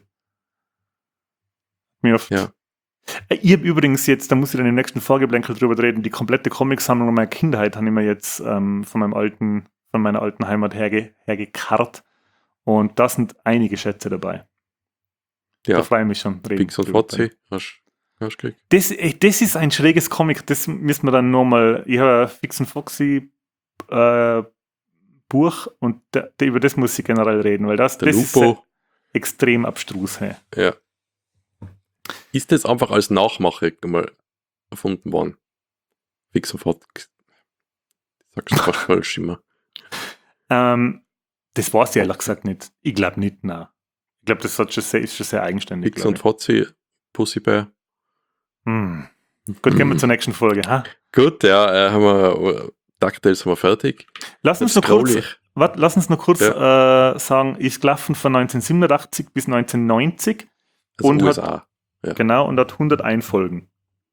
Mir oft. Ja. Äh, Ich habe übrigens jetzt, da muss ich dann im nächsten Vorgeblänkel drüber reden, die komplette Comicsammlung meiner Kindheit habe ich mir jetzt ähm, von meinem alten, von meiner alten Heimat herge, hergekarrt. Und da sind einige Schätze dabei. Da Ja, freue ich mich schon. reden Pix und drüber. Fotzi, hast hast du gekriegt? Das, äh, das ist ein schräges Comic, das müssen wir dann nochmal, ich habe ein Fix und Foxy äh, Buch und da, da, über das muss ich generell reden, weil das, Der das ist Lupo, extrem abstrus. Hey. ja. Ist das einfach als Nachmache mal erfunden worden? Fix und Fotzi. Sagst du fast falsch immer. Ähm, das weiß ich ehrlich Okay. gesagt nicht. Ich glaube nicht, nein. Ich glaube, das hat schon sehr, ist schon sehr eigenständig. Fix glaub und Fotzi, Pussy Bear. ich. Hm. Gut, gehen wir zur nächsten Folge. Ha? Gut, ja, äh, haben wir, äh, DuckTales haben wir fertig. Lass uns Jetzt noch kurz, scroll ich. wart, lass uns noch kurz äh, sagen, ist gelaufen von neunzehnhundertsiebenundachtzig bis neunzehnhundertneunzig. Also Und U hat- S A. Ja. Genau, und hat hunderteins Folgen.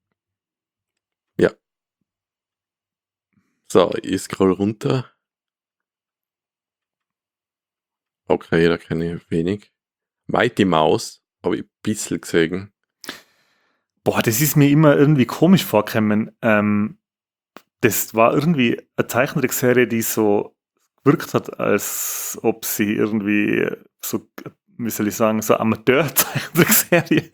So, ich scroll runter. Okay, da kenne ich wenig. Mighty Mouse habe ich ein bisschen gesehen. Boah, das ist mir immer irgendwie komisch vorgekommen. Ähm, das war irgendwie eine Zeichentrickserie, die so gewirkt hat, als ob sie irgendwie so, wie soll ich sagen, so Amateur-Zeichentrickserie.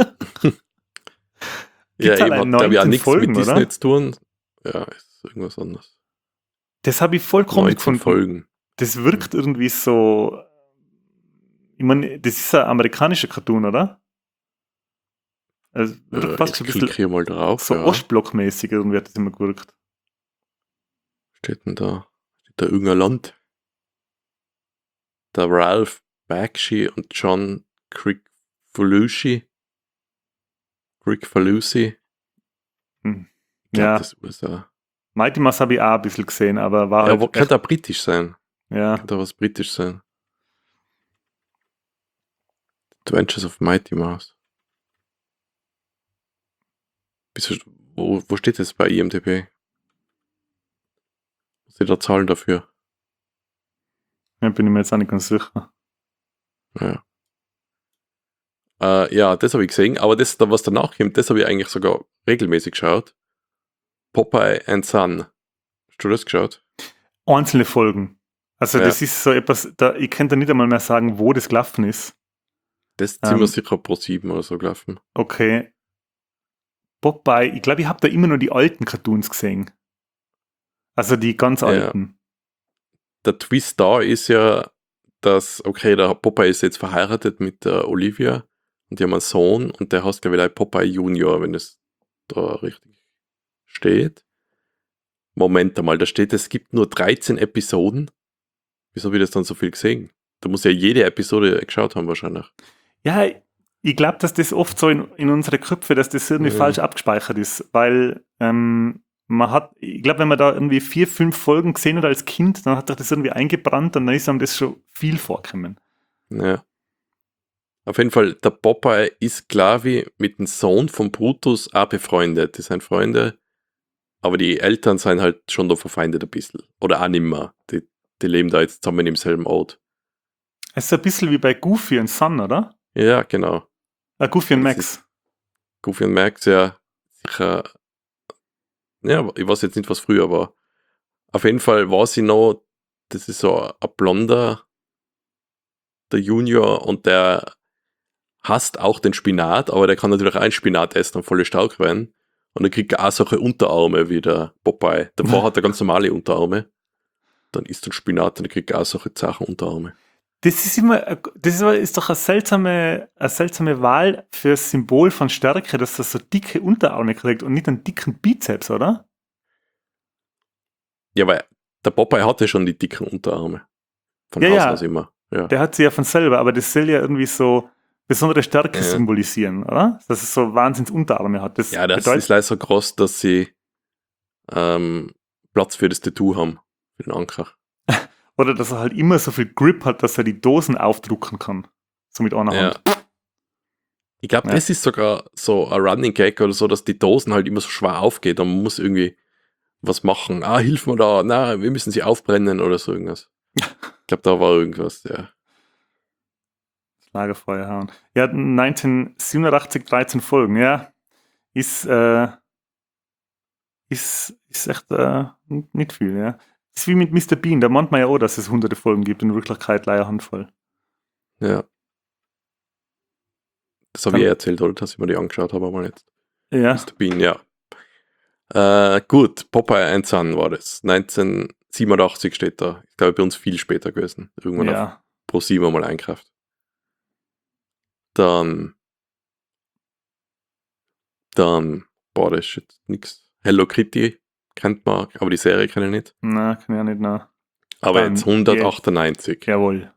Ja, halt eben ein hat, glaube ich, auch neunzehn nichts Folgen, mit Disney oder? zu tun. Ja, ist irgendwas anderes. Das habe ich voll komisch neunzehn gefunden. Folgen. Das wirkt irgendwie so. Ich meine, das ist ein amerikanischer Cartoon, oder? Also, wirkt Äh, fast ich so ein bisschen klicke hier mal drauf. so ja. Ostblock-mäßig irgendwie hat das immer gewirkt. Steht denn da? Steht da irgendein Land? Der Ralph Bakshi und John Kricfalusi. Kricfalusi. Hm. Ich glaube, Ja, das ist U S A. Mighty Mouse habe ich auch ein bisschen gesehen, aber war Ja, halt wo, echt, könnte auch britisch sein. ja. Könnte auch was britisch sein. Adventures of Mighty Mouse. Bist du, wo, wo steht das bei I M D B? Muss ich da zahlen dafür? Ja, bin ich mir jetzt auch nicht ganz sicher. Ja. Äh, ja, das habe ich gesehen, aber das, da, was danach kommt, das habe ich eigentlich sogar regelmäßig geschaut. Popeye and Son. Hast du das geschaut? Einzelne Folgen. Also Ja. das ist so etwas, da, ich könnte nicht einmal mehr sagen, wo das gelaufen ist. Das ist ziemlich Ähm. sicher pro sieben oder so gelaufen. Okay. Popeye, ich glaube, ich habe da immer nur die alten Cartoons gesehen. Also die ganz Ja. alten. Der Twist da ist ja, dass, okay, der Popeye ist jetzt verheiratet mit der Olivia und die haben einen Sohn und der heißt, glaube ich, Popeye Junior, wenn es da richtig steht. Moment einmal, da steht, es gibt nur dreizehn Episoden. Wieso habe ich das dann so viel gesehen? Da muss ja jede Episode geschaut haben wahrscheinlich. Ja, ich glaube, dass das oft so in, in unsere Köpfe, dass das irgendwie Ja. falsch abgespeichert ist, weil ähm, man hat, ich glaube, wenn man da irgendwie vier, fünf Folgen gesehen hat als Kind, dann hat sich das irgendwie eingebrannt und dann ist einem das schon viel vorgekommen. Ja. Auf jeden Fall, der Popeye ist, glaube ich, mit dem Sohn von Brutus auch befreundet. Die sind Freunde, aber die Eltern sind halt schon da verfeindet ein bisschen. Oder auch nicht mehr. Die, die leben da jetzt zusammen im selben Ort. Es ist ein bisschen wie bei Goofy und Sun, oder? Ja, genau. Äh, Goofy und Das Max. Goofy und Max, ja, sicher. Ja, ich weiß jetzt nicht, was früher war. Auf jeden Fall war sie noch, das ist so ein Blonder, der Junior, und der hasst auch den Spinat, aber der kann natürlich auch einen Spinat essen und voll stark werden. Und dann kriegt er auch solche Unterarme wie der Popeye. Davor hat er ganz normale Unterarme. Dann isst er Spinat und dann kriegt er auch solche zachen Unterarme. Das ist immer, das ist, ist doch eine seltsame, eine seltsame Wahl für das Symbol von Stärke, dass das so dicke Unterarme kriegt und nicht einen dicken Bizeps, oder? Ja, weil der Popeye hatte schon die dicken Unterarme. Von Ja, Haus ja. aus immer. Ja. Der hat sie ja von selber, aber das soll ja irgendwie so besondere Stärke Ja. symbolisieren, oder? Dass es so Wahnsinns Unterarme hat. Das Ja, das bedeutet, ist leider so groß, dass sie ähm, Platz für das Tattoo haben. Für den Anker. oder dass er halt immer so viel Grip hat, dass er die Dosen aufdrucken kann. So mit einer Ja. Hand. Ich glaube, Ja. das ist sogar so ein Running Gag oder so, dass die Dosen halt immer so schwer aufgeht und man muss irgendwie was machen. Ah, hilf mir da. Na, wir müssen sie aufbrennen oder so irgendwas. Ich glaube, da war irgendwas, ja. Lagerfeuer hauen. Ja, neunzehnhundertsiebenundachtzig, dreizehn Folgen, ja. Ist, äh, ist, ist echt äh, nicht viel, ja. Das ist wie mit Mister Bean, da meint man ja auch, dass es hunderte Folgen gibt, in Wirklichkeit leider Handvoll. Ja. Das habe Dann- ich eh erzählt, oder? Dass ich mir die angeschaut habe, aber jetzt. Ja, Mister Bean, ja. Äh, gut, Popeye and Son war das. neunzehnhundertsiebenundachtzig steht da. Ich glaube, bei uns viel später gewesen. Irgendwann auf ja. Pro sieben mal einkauft. Dann. Dann. Boah, das ist jetzt nix. Hello Kitty kennt man, aber die Serie kenne ich nicht. Na, kann ja nicht nach. Aber Dann jetzt hundertachtundneunzig. Jawohl.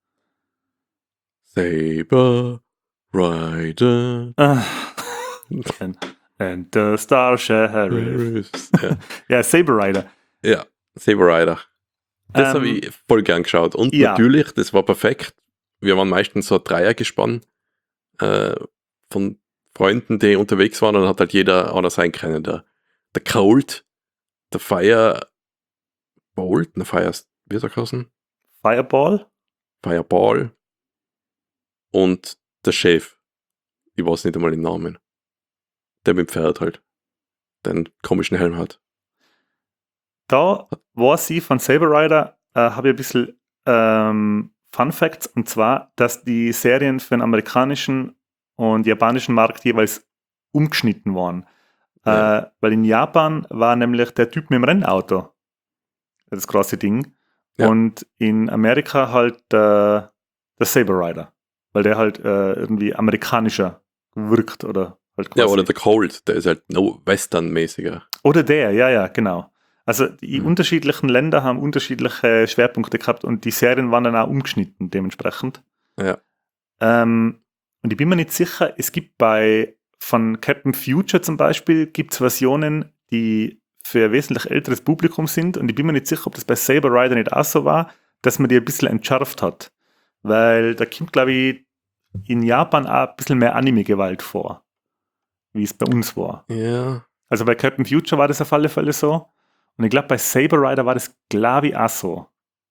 Saber Rider. Ah. and, and the Star Sheriff. ja. Ja, Saber Rider. ja, Saber Rider. Das Ähm, habe ich voll gern geschaut. Und ja. natürlich, das war perfekt. Wir waren meistens so ein Dreiergespann äh, von Freunden, die unterwegs waren, und dann hat halt jeder einer sein können. Der, der Colt, der Fire Bolt, der Fire, wie ist er geheißen? Fireball? Fireball und der Chef. Ich weiß nicht einmal den Namen. Der mit dem Pferd halt. Der einen komischen Helm hat. Da war sie von Saber Rider, äh, habe ich ein bisschen ähm, Fun Facts, und zwar, dass die Serien für den amerikanischen und japanischen Markt jeweils umgeschnitten waren. Ja. Äh, weil in Japan war nämlich der Typ mit dem Rennauto das große Ding. Ja. Und in Amerika halt äh, der Saber Rider, weil der halt äh, irgendwie amerikanischer wirkt oder halt quasi. Ja, oder der Colt, der ist halt no Western-mäßiger. Oder der, ja, ja, genau. Also die Mhm. unterschiedlichen Länder haben unterschiedliche Schwerpunkte gehabt und die Serien waren dann auch umgeschnitten dementsprechend. Ja. Ähm, und ich bin mir nicht sicher, es gibt bei von Captain Future zum Beispiel gibt es Versionen, die für ein wesentlich älteres Publikum sind, und ich bin mir nicht sicher, ob das bei Saber Rider nicht auch so war, dass man die ein bisschen entschärft hat. Weil da kommt, glaube ich, in Japan auch ein bisschen mehr Anime-Gewalt vor, wie es bei uns war. Ja. Also bei Captain Future war das auf alle Fälle so. Und ich glaube, bei Saber Rider war das, glaube ich, auch so.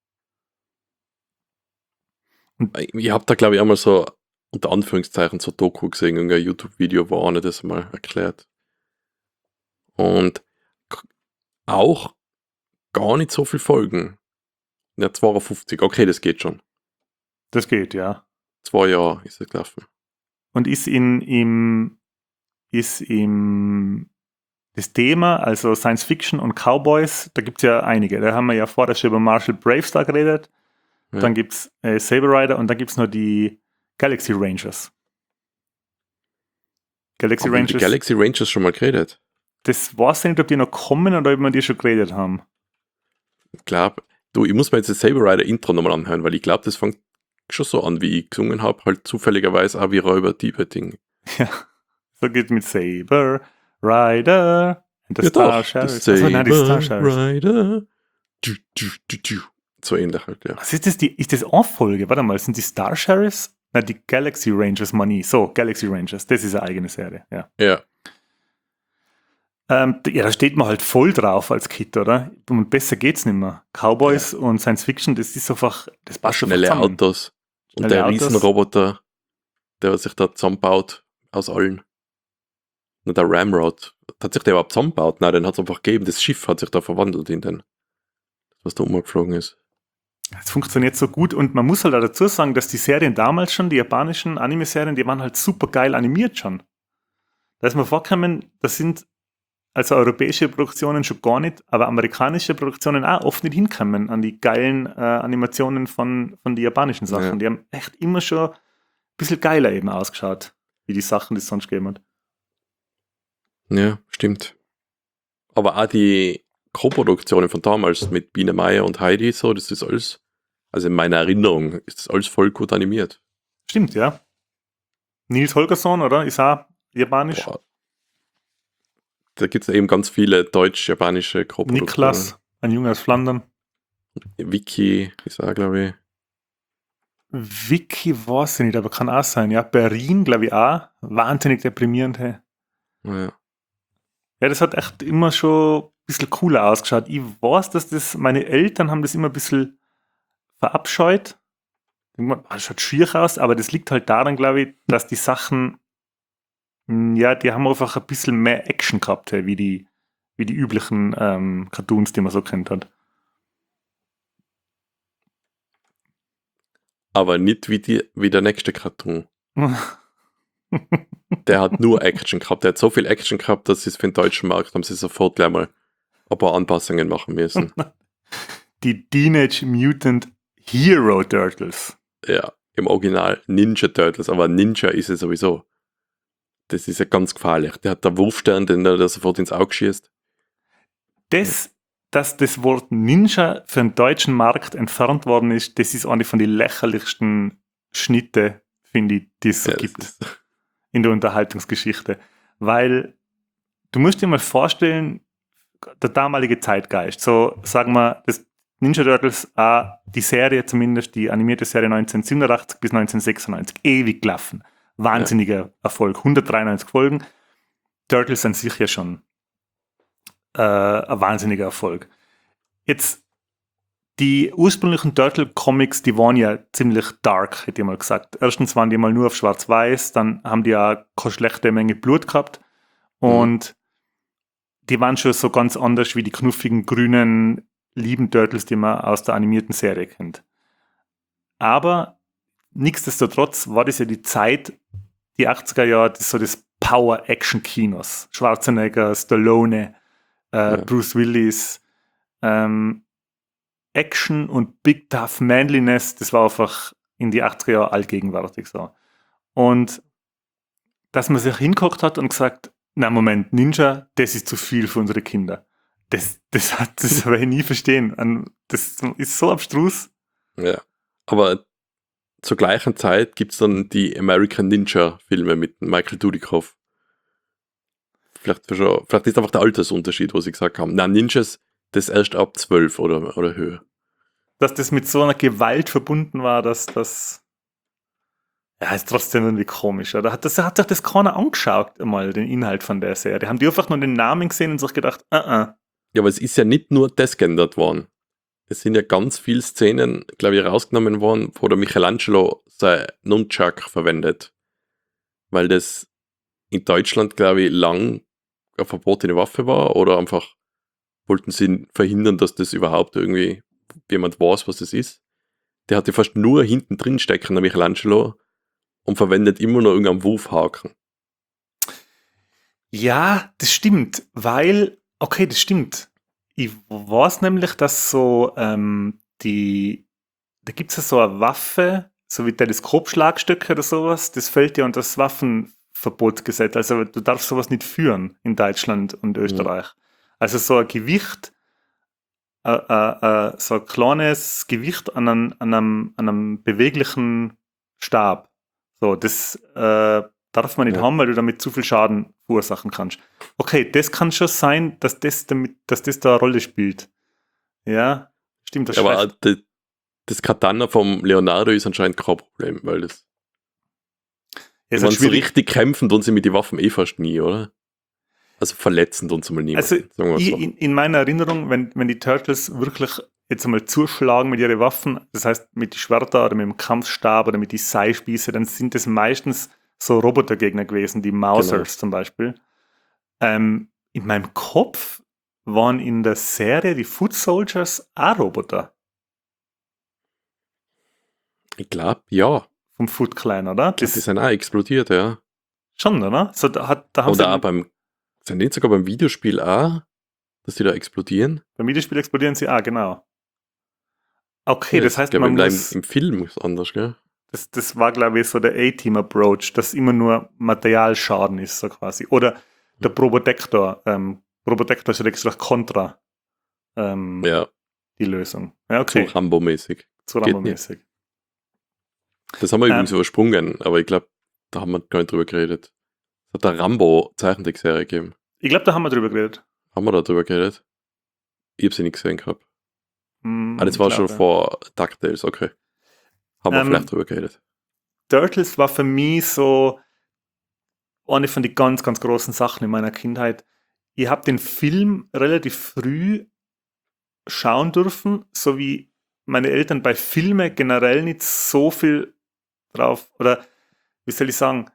Ich habe da, glaube ich, einmal so unter Anführungszeichen so Doku gesehen, irgendein YouTube-Video, wo einer das mal erklärt. Und k- auch gar nicht so viel Folgen. Ja, zweiundfünfzig. Okay, das geht schon. Das geht, ja. Zwei Jahre ist es gelaufen. Und ist in, im, ist im, das Thema, also Science Fiction und Cowboys, da gibt es ja einige. Da haben wir ja vorher schon über Marshall Bravestar geredet. Ja. Dann gibt es äh, Saber Rider und dann gibt es noch die Galaxy Rangers. Galaxy Haben wir über Rangers, die Galaxy Rangers schon mal geredet? das weiß ich nicht, ob die noch kommen oder ob wir die schon geredet haben. Ich glaube, du, ich muss mir jetzt das Saber Rider Intro nochmal anhören, weil ich glaube, das fängt schon so an, wie ich gesungen habe, halt zufälligerweise auch wie Räuber-Diebe-Ding. Ja, so geht mit Saber Rider and the Ja Star doch, Sheriff. das Achso, nein, die Star Saber Sheriff. Rider. Du, du, du, du. So ähnlich halt, ja. Was ist das? Die, ist das Auffolge? Warte mal, sind die Star Sheriffs? Nein, die Galaxy Rangers Money. So, Galaxy Rangers, das ist eine eigene Serie, ja. Ja, Ähm, d- ja, da steht man halt voll drauf als Kind, oder? Und besser geht's nicht mehr. Cowboys und Science Fiction, das ist einfach, das passt schon schnelle zusammen. Autos. Und Schnelle der Autos. Riesenroboter, der sich da zusammenbaut aus allen. Und der Ramrod. Hat sich der überhaupt zusammengebaut? Nein, den hat es einfach gegeben. Das Schiff hat sich da verwandelt in den, was da umgeflogen ist. Es funktioniert so gut und man muss halt auch dazu sagen, dass die Serien damals schon, die japanischen Anime-Serien, die waren halt super geil animiert schon. Da ist mir vorgekommen, das sind also europäische Produktionen schon gar nicht, aber amerikanische Produktionen auch oft nicht hinkommen an die geilen äh, Animationen von, von den japanischen Sachen. Ja. Die haben echt immer schon ein bisschen geiler eben ausgeschaut, wie die Sachen, die es sonst gegeben hat. Ja, stimmt. Aber auch die Co-Produktionen von damals mit Biene Meier und Heidi, so, das ist alles, also in meiner Erinnerung ist das alles voll gut animiert. Stimmt, ja. Nils Holgersson, oder? Ist auch japanisch. Boah. Da gibt es eben ganz viele deutsch-japanische Co-Produktionen. Niklas, ein Junge aus Flandern. Vicky ist auch, glaube ich. Vicky weiß ich nicht, aber kann auch sein. Ja, Berlin, glaube ich auch. Wahnsinnig deprimierend. Hey. Ja. Ja, das hat echt immer schon ein bisschen cooler ausgeschaut. Ich weiß, dass das, meine Eltern haben das immer ein bisschen verabscheut. Das schaut schier aus, aber das liegt halt daran, glaube ich, dass die Sachen, ja, die haben einfach ein bisschen mehr Action gehabt, hey, wie die, wie die üblichen ähm, Cartoons, die man so kennt hat. Aber nicht wie, die, wie der nächste Cartoon. Der hat nur Action gehabt. Der hat so viel Action gehabt, dass sie es für den deutschen Markt haben sie sofort gleich mal ein paar Anpassungen machen müssen. Die Teenage Mutant Hero Turtles. Ja, im Original Ninja Turtles, aber Ninja ist es sowieso. Das ist ja ganz gefährlich. Der hat der Wurfstern, den er sofort ins Auge schießt. Das, dass das Wort Ninja für den deutschen Markt entfernt worden ist, das ist eine von den lächerlichsten Schnitte, finde ich, die es so Ja, das gibt ist- in der Unterhaltungsgeschichte. Weil du musst dir mal vorstellen, der damalige Zeitgeist, so sagen wir, das Ninja Turtles, äh, die Serie zumindest, die animierte Serie neunzehnhundertsiebenundachtzig bis neunzehnhundertsechsundneunzig, ewig gelaufen. Wahnsinniger Erfolg, hundertdreiundneunzig Folgen. Turtles an sich ja schon äh, ein wahnsinniger Erfolg. Jetzt, die ursprünglichen Turtle-Comics, die waren ja ziemlich dark, hätte ich mal gesagt. Erstens waren die mal nur auf schwarz-weiß, dann haben die ja keine schlechte Menge Blut gehabt und die waren schon so ganz anders wie die knuffigen, grünen, lieben Turtles, die man aus der animierten Serie kennt. Aber nichtsdestotrotz war das ja die Zeit, die achtziger Jahre, das so das Power-Action-Kinos. Schwarzenegger, Stallone, äh, Ja. Bruce Willis, ähm, Action und Big Tough Manliness, das war einfach in die achtziger Jahre allgegenwärtig so. Und dass man sich hinguckt hat und gesagt, na Moment, Ninja, das ist zu viel für unsere Kinder. Das, das, hat, das werde ich nie verstehen. Und das ist so abstrus. Ja. Aber zur gleichen Zeit gibt es dann die American Ninja Filme mit Michael Dudikoff. Vielleicht, schon, vielleicht ist einfach der Altersunterschied, wo sie gesagt haben, na Ninjas, das erst ab zwölf oder, oder höher. Dass das mit so einer Gewalt verbunden war, dass das ja, ist trotzdem irgendwie komisch, oder? Hat, das, hat sich das keiner angeschaut, einmal den Inhalt von der Serie. Haben die einfach nur den Namen gesehen und sich gedacht, uh -uh. Ja, aber es ist ja nicht nur das geändert worden. Es sind ja ganz viele Szenen, glaube ich, rausgenommen worden, wo der Michelangelo sein Nunchuck verwendet. Weil das in Deutschland, glaube ich, lang eine verbotene Waffe war oder einfach wollten sie verhindern, dass das überhaupt irgendwie jemand weiß, was das ist. Der hatte fast nur hinten drin stecken, der Michelangelo, und verwendet immer noch irgendeinen Wurfhaken. Ja, das stimmt, weil, okay, das stimmt. Ich weiß nämlich, dass so ähm, die, da gibt es ja so eine Waffe, so wie Teleskopschlagstöcke oder sowas, das fällt ja unter das Waffenverbotsgesetz. Also du darfst sowas nicht führen in Deutschland und Österreich. Also so ein Gewicht äh, äh, äh, so ein kleines Gewicht an einem, an einem, an einem beweglichen Stab. So, das äh, darf man nicht Ja. haben, weil du damit zu viel Schaden verursachen kannst. Okay, das kann schon sein, dass das, damit, dass das da eine Rolle spielt. Ja, stimmt, das Aber schreibt. das, das Katana vom Leonardo ist anscheinend kein Problem, weil das. Ja, Wenn ist halt sie so schwierig. richtig kämpfen, tun sie mit den Waffen eh fast nie, oder? Also verletzen tun sie mal niemanden. Also sagen wir ich, so. in, in meiner Erinnerung, wenn, wenn die Turtles wirklich jetzt einmal zuschlagen mit ihren Waffen, das heißt mit den Schwertern oder mit dem Kampfstab oder mit den Seilspieße, dann sind das meistens so Robotergegner gewesen, die Mausers zum Beispiel. Ähm, in meinem Kopf waren in der Serie die Foot Soldiers auch Roboter Ich glaube, ja. vom Foot Clan, oder? Ich glaube, die Das sind auch explodiert, ja. schon, oder? So, da, hat, da haben Oder sie auch beim, sind die nicht sogar beim Videospiel auch, dass die da explodieren? beim Videospiel explodieren sie auch, genau. Okay, Ja, das heißt, glaube, man im, muss... im Film ist anders, gell? Das, das war, glaube ich, so der A-Team-Approach, dass immer nur Materialschaden ist, so quasi. Oder der Probotector. Ähm, Probotector ist ja extra Contra ähm, Ja, die Lösung. Ja, so okay. Rambo-mäßig. Zu Geht Rambo-mäßig. Das haben wir Ähm, übrigens übersprungen, aber ich glaube, da haben wir gar nicht drüber geredet. Es hat eine Rambo-Zeichentrickserie gegeben. Ich glaube, da haben wir drüber geredet. Haben wir da drüber geredet? Ich habe sie nicht gesehen gehabt. Hm, Ah, das war ich schon glaube. vor DuckTales, okay. Haben wir Ähm, vielleicht drüber geredet. Turtles war für mich so eine von den ganz, ganz großen Sachen in meiner Kindheit. Ich habe den Film relativ früh schauen dürfen, so wie meine Eltern bei Filmen generell nicht so viel drauf, oder wie soll ich sagen,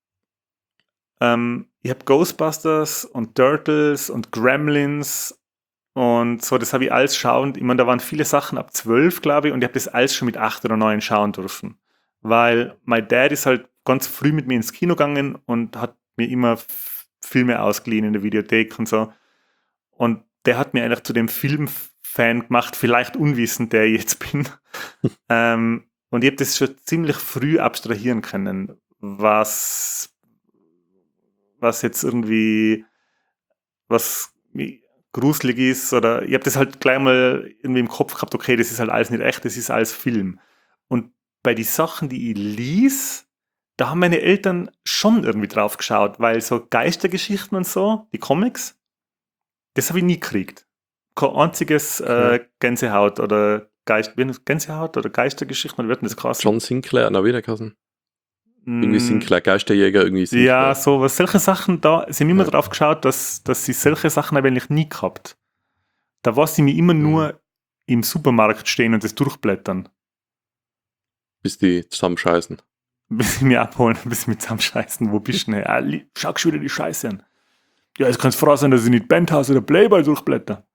ähm, ich habe Ghostbusters und Turtles und Gremlins und so, das habe ich alles schauen. Ich meine, da waren viele Sachen ab zwölf, glaube ich, und ich habe das alles schon mit acht oder neun schauen dürfen. Weil mein Dad ist halt ganz früh mit mir ins Kino gegangen und hat mir immer F- Filme ausgeliehen in der Videothek und so. Und der hat mir eigentlich zu dem Filmfan gemacht, vielleicht unwissend, der ich jetzt bin. ähm, und ich habe das schon ziemlich früh abstrahieren können, was was jetzt irgendwie was gruselig ist oder ich habe das halt gleich mal irgendwie im Kopf gehabt, okay, das ist halt alles nicht echt, das ist alles Film. Und bei den Sachen, die ich lies, da haben meine Eltern schon irgendwie drauf geschaut, weil so Geistergeschichten und so, die Comics, das habe ich nie gekriegt. Kein einziges Okay. äh, Gänsehaut oder Geist, wie nennt das? Gänsehaut oder Geistergeschichten, oder wird denn das krass? John Sinclair, na wieder Kassen. Irgendwie Mm, Sinclair, Geisterjäger, irgendwie Sinclair. Ja, sowas. Solche Sachen, da sind immer Ja. drauf geschaut, dass, dass sie solche Sachen habe ich eigentlich nie gehabt. Da war sie mir immer Mhm. nur im Supermarkt stehen und das durchblättern, Bis die zusammenscheißen. bis sie mir abholen, bis sie mir zusammenscheißen. Wo bist du denn? Ah, li- schau schon wieder die Scheiße an. Ja, jetzt kann es froh sein, dass ich nicht Penthouse oder Playboy durchblätter.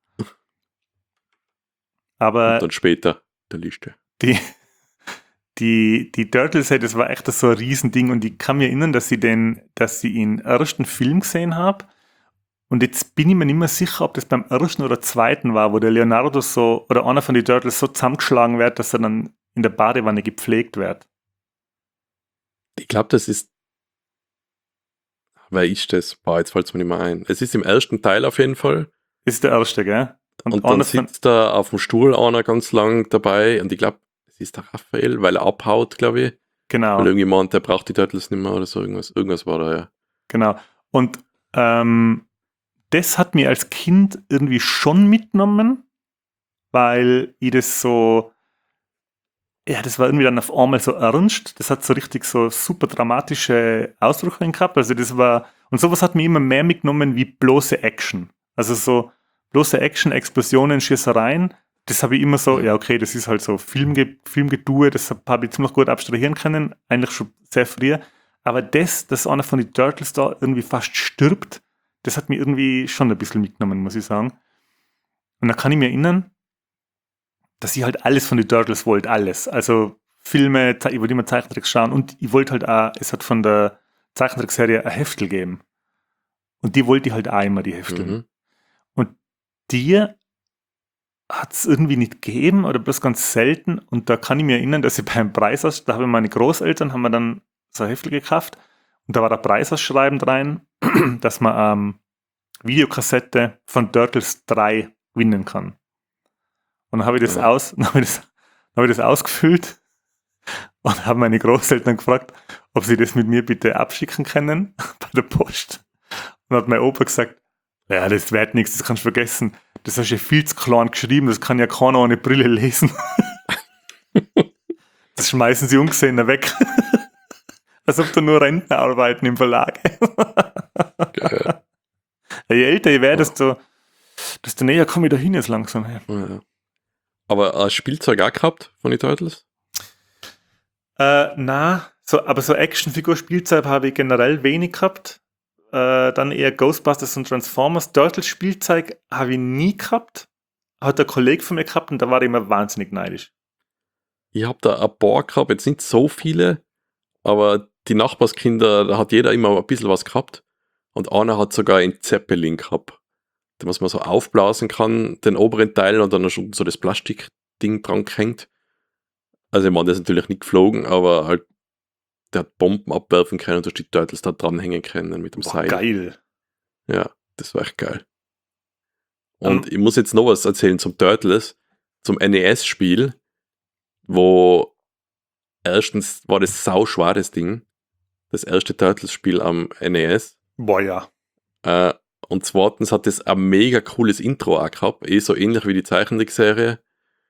Aber Und dann später der Liste. die, die, die Turtles, hey, das war echt so ein Riesending und ich kann mich erinnern, dass ich den, dass ich den ersten Film gesehen habe und jetzt bin ich mir nicht mehr sicher, ob das beim ersten oder zweiten war, wo der Leonardo so, oder einer von den Turtles so zusammengeschlagen wird, dass er dann in der Badewanne gepflegt wird. Ich glaube, das ist. Wer ist das? Boah, jetzt fällt es mir nicht mehr ein. Es ist im ersten Teil auf jeden Fall. Das ist der erste, gell? Und, Und, dann einer von, sitzt da auf dem Stuhl einer ganz lang dabei. Und ich glaube, es ist der Raphael, weil er abhaut, glaube ich. genau, Weil irgendjemand, der braucht die Turtles nicht mehr oder so. Irgendwas, irgendwas war da, ja. genau. Und ähm, das hat mir als Kind irgendwie schon mitgenommen, weil ich das so, ja, das war irgendwie dann auf einmal so ernst. Das hat so richtig so super dramatische Ausdrücke gehabt. Also das war, und sowas hat mir immer mehr mitgenommen wie bloße Action. Also so bloße Action, Explosionen, Schießereien. Das habe ich immer so, ja okay, das ist halt so Filmge Filmgetue, das habe ich ziemlich gut abstrahieren können, eigentlich schon sehr früh. Aber das, dass einer von den Turtles da irgendwie fast stirbt, das hat mir irgendwie schon ein bisschen mitgenommen, muss ich sagen. Und da kann ich mich erinnern, dass ich halt alles von den Turtles wollte, alles. Also Filme, Ze- ich wollte immer Zeichentricks schauen und ich wollte halt auch, es hat von der Zeichentrickserie ein Heftel geben. Und die wollte ich halt auch immer, die Heftel. Mhm. Und die hat es irgendwie nicht gegeben oder bloß ganz selten. Und da kann ich mich erinnern, dass ich beim Preisaus, da haben meine Großeltern, haben wir dann so ein Heftel gekauft und da war ein Preisausschreiben rein, dass man ähm, Videokassette von Turtles drei gewinnen kann. Und dann habe ich das Ja. aus, dann habe ich das, dann habe ich das ausgefüllt und habe meine Großeltern gefragt, ob sie das mit mir bitte abschicken können bei der Post. Und hat mein Opa gesagt, ja, das wird nichts, das kannst du vergessen. Das hast du ja viel zu klein geschrieben, das kann ja keiner ohne Brille lesen. Das schmeißen sie ungesehen weg. Als ob da nur Rentner arbeiten im Verlag. Geil. Ja, je älter ich werde, desto, desto näher komme ich da hin jetzt langsam. Hey. Ja. Aber ein Spielzeug auch gehabt von den Turtles? Äh, na, so, aber so Actionfigur-Spielzeug habe ich generell wenig gehabt. Äh, dann eher Ghostbusters und Transformers. Turtles-Spielzeug habe ich nie gehabt. Hat ein Kollege von mir gehabt und da war ich immer wahnsinnig neidisch. Ich habe da ein paar gehabt, jetzt nicht so viele, aber die Nachbarskinder, da hat jeder immer ein bisschen was gehabt. Und einer hat sogar einen Zeppelin gehabt, den was man so aufblasen kann, den oberen Teil und dann schon so das Plastikding dran gehängt. Also ich meine, der ist natürlich nicht geflogen, aber halt, der hat Bomben abwerfen können und da die Turtles da dranhängen können mit dem Boah, Seil. geil. Ja, das war echt geil. Und Um, ich muss jetzt noch was erzählen zum Turtles, zum N E S-Spiel, wo erstens war das sau schwer, das Ding, das erste Turtles-Spiel am N E S. boah, ja. Äh, und zweitens hat das ein mega cooles Intro auch gehabt, eh so ähnlich wie die Zeichentrickserie,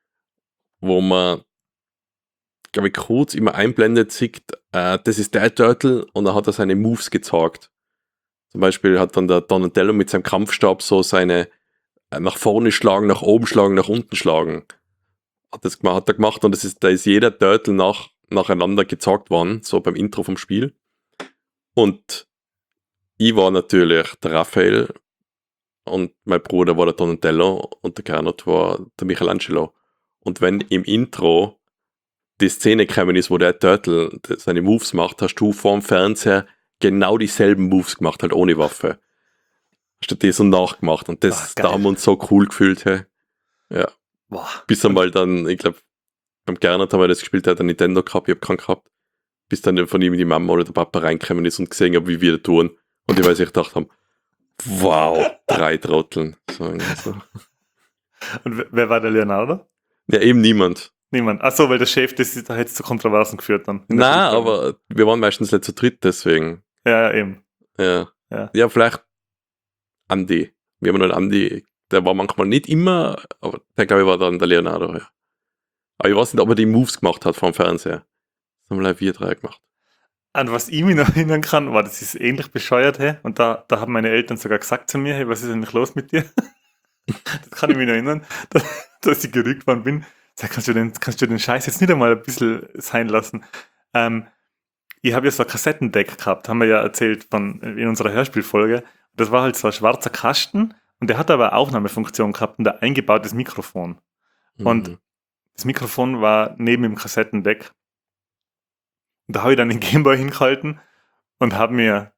wo man, glaube ich, kurz immer einblendet sieht, äh, das ist der Turtle und dann hat er seine Moves gezeigt. Zum Beispiel hat dann der Donatello mit seinem Kampfstab so seine äh, nach vorne schlagen, nach oben schlagen, nach unten schlagen. Hat das gemacht, hat er gemacht und das ist, da ist jeder Turtle nach, nacheinander gezeigt worden, so beim Intro vom Spiel. Und ich war natürlich der Raphael und mein Bruder war der Donatello und der Gernot war der Michelangelo. Und wenn im Intro die Szene gekommen ist, wo der Turtle seine Moves macht, hast du vorm Fernseher genau dieselben Moves gemacht, halt ohne Waffe. Hast du das so nachgemacht und das, Ach, da geil. haben wir uns so cool gefühlt. Hey. Ja. Boah. Bis einmal dann, ich glaube, beim Gernot haben wir das gespielt, der hat ein Nintendo gehabt, ich hab keinen gehabt. Bis dann von ihm die Mama oder der Papa reingekommen ist und gesehen haben, wie wir das tun. Und ich weiß, ich gedacht haben, wow, drei Trotteln. So, also. Und wer war der Leonardo? Ja, eben niemand. Niemand. Achso, weil der Chef, das ist, da hätte es zu Kontroversen geführt dann. in der Nein, Spielfrage. aber wir waren meistens nicht zu dritt, deswegen. Ja, ja, eben. Ja. Ja. Ja, vielleicht Andi. Wir haben noch einen Andi, der war manchmal nicht immer, aber der glaube ich war dann der Leonardo, ja. Aber ich weiß nicht, ob er die Moves gemacht hat vom Fernseher. Das haben wir wir drei gemacht. An was ich mich noch erinnern kann, war, das ist ähnlich bescheuert, hey? Und da, da haben meine Eltern sogar gesagt zu mir, hey, was ist eigentlich los mit dir? Das kann ich mich noch erinnern, dass, dass ich gerügt worden bin. Sag, kannst du den, kannst du den Scheiß jetzt nicht einmal ein bisschen sein lassen? Ähm, ich habe ja so ein Kassettendeck gehabt, haben wir ja erzählt von, in unserer Hörspielfolge. Das war halt so ein schwarzer Kasten und der hat aber eine Aufnahmefunktion gehabt und ein eingebautes Mikrofon. Und Mhm. das Mikrofon war neben dem Kassettendeck. Und da habe ich dann den Gameboy hingehalten und habe mir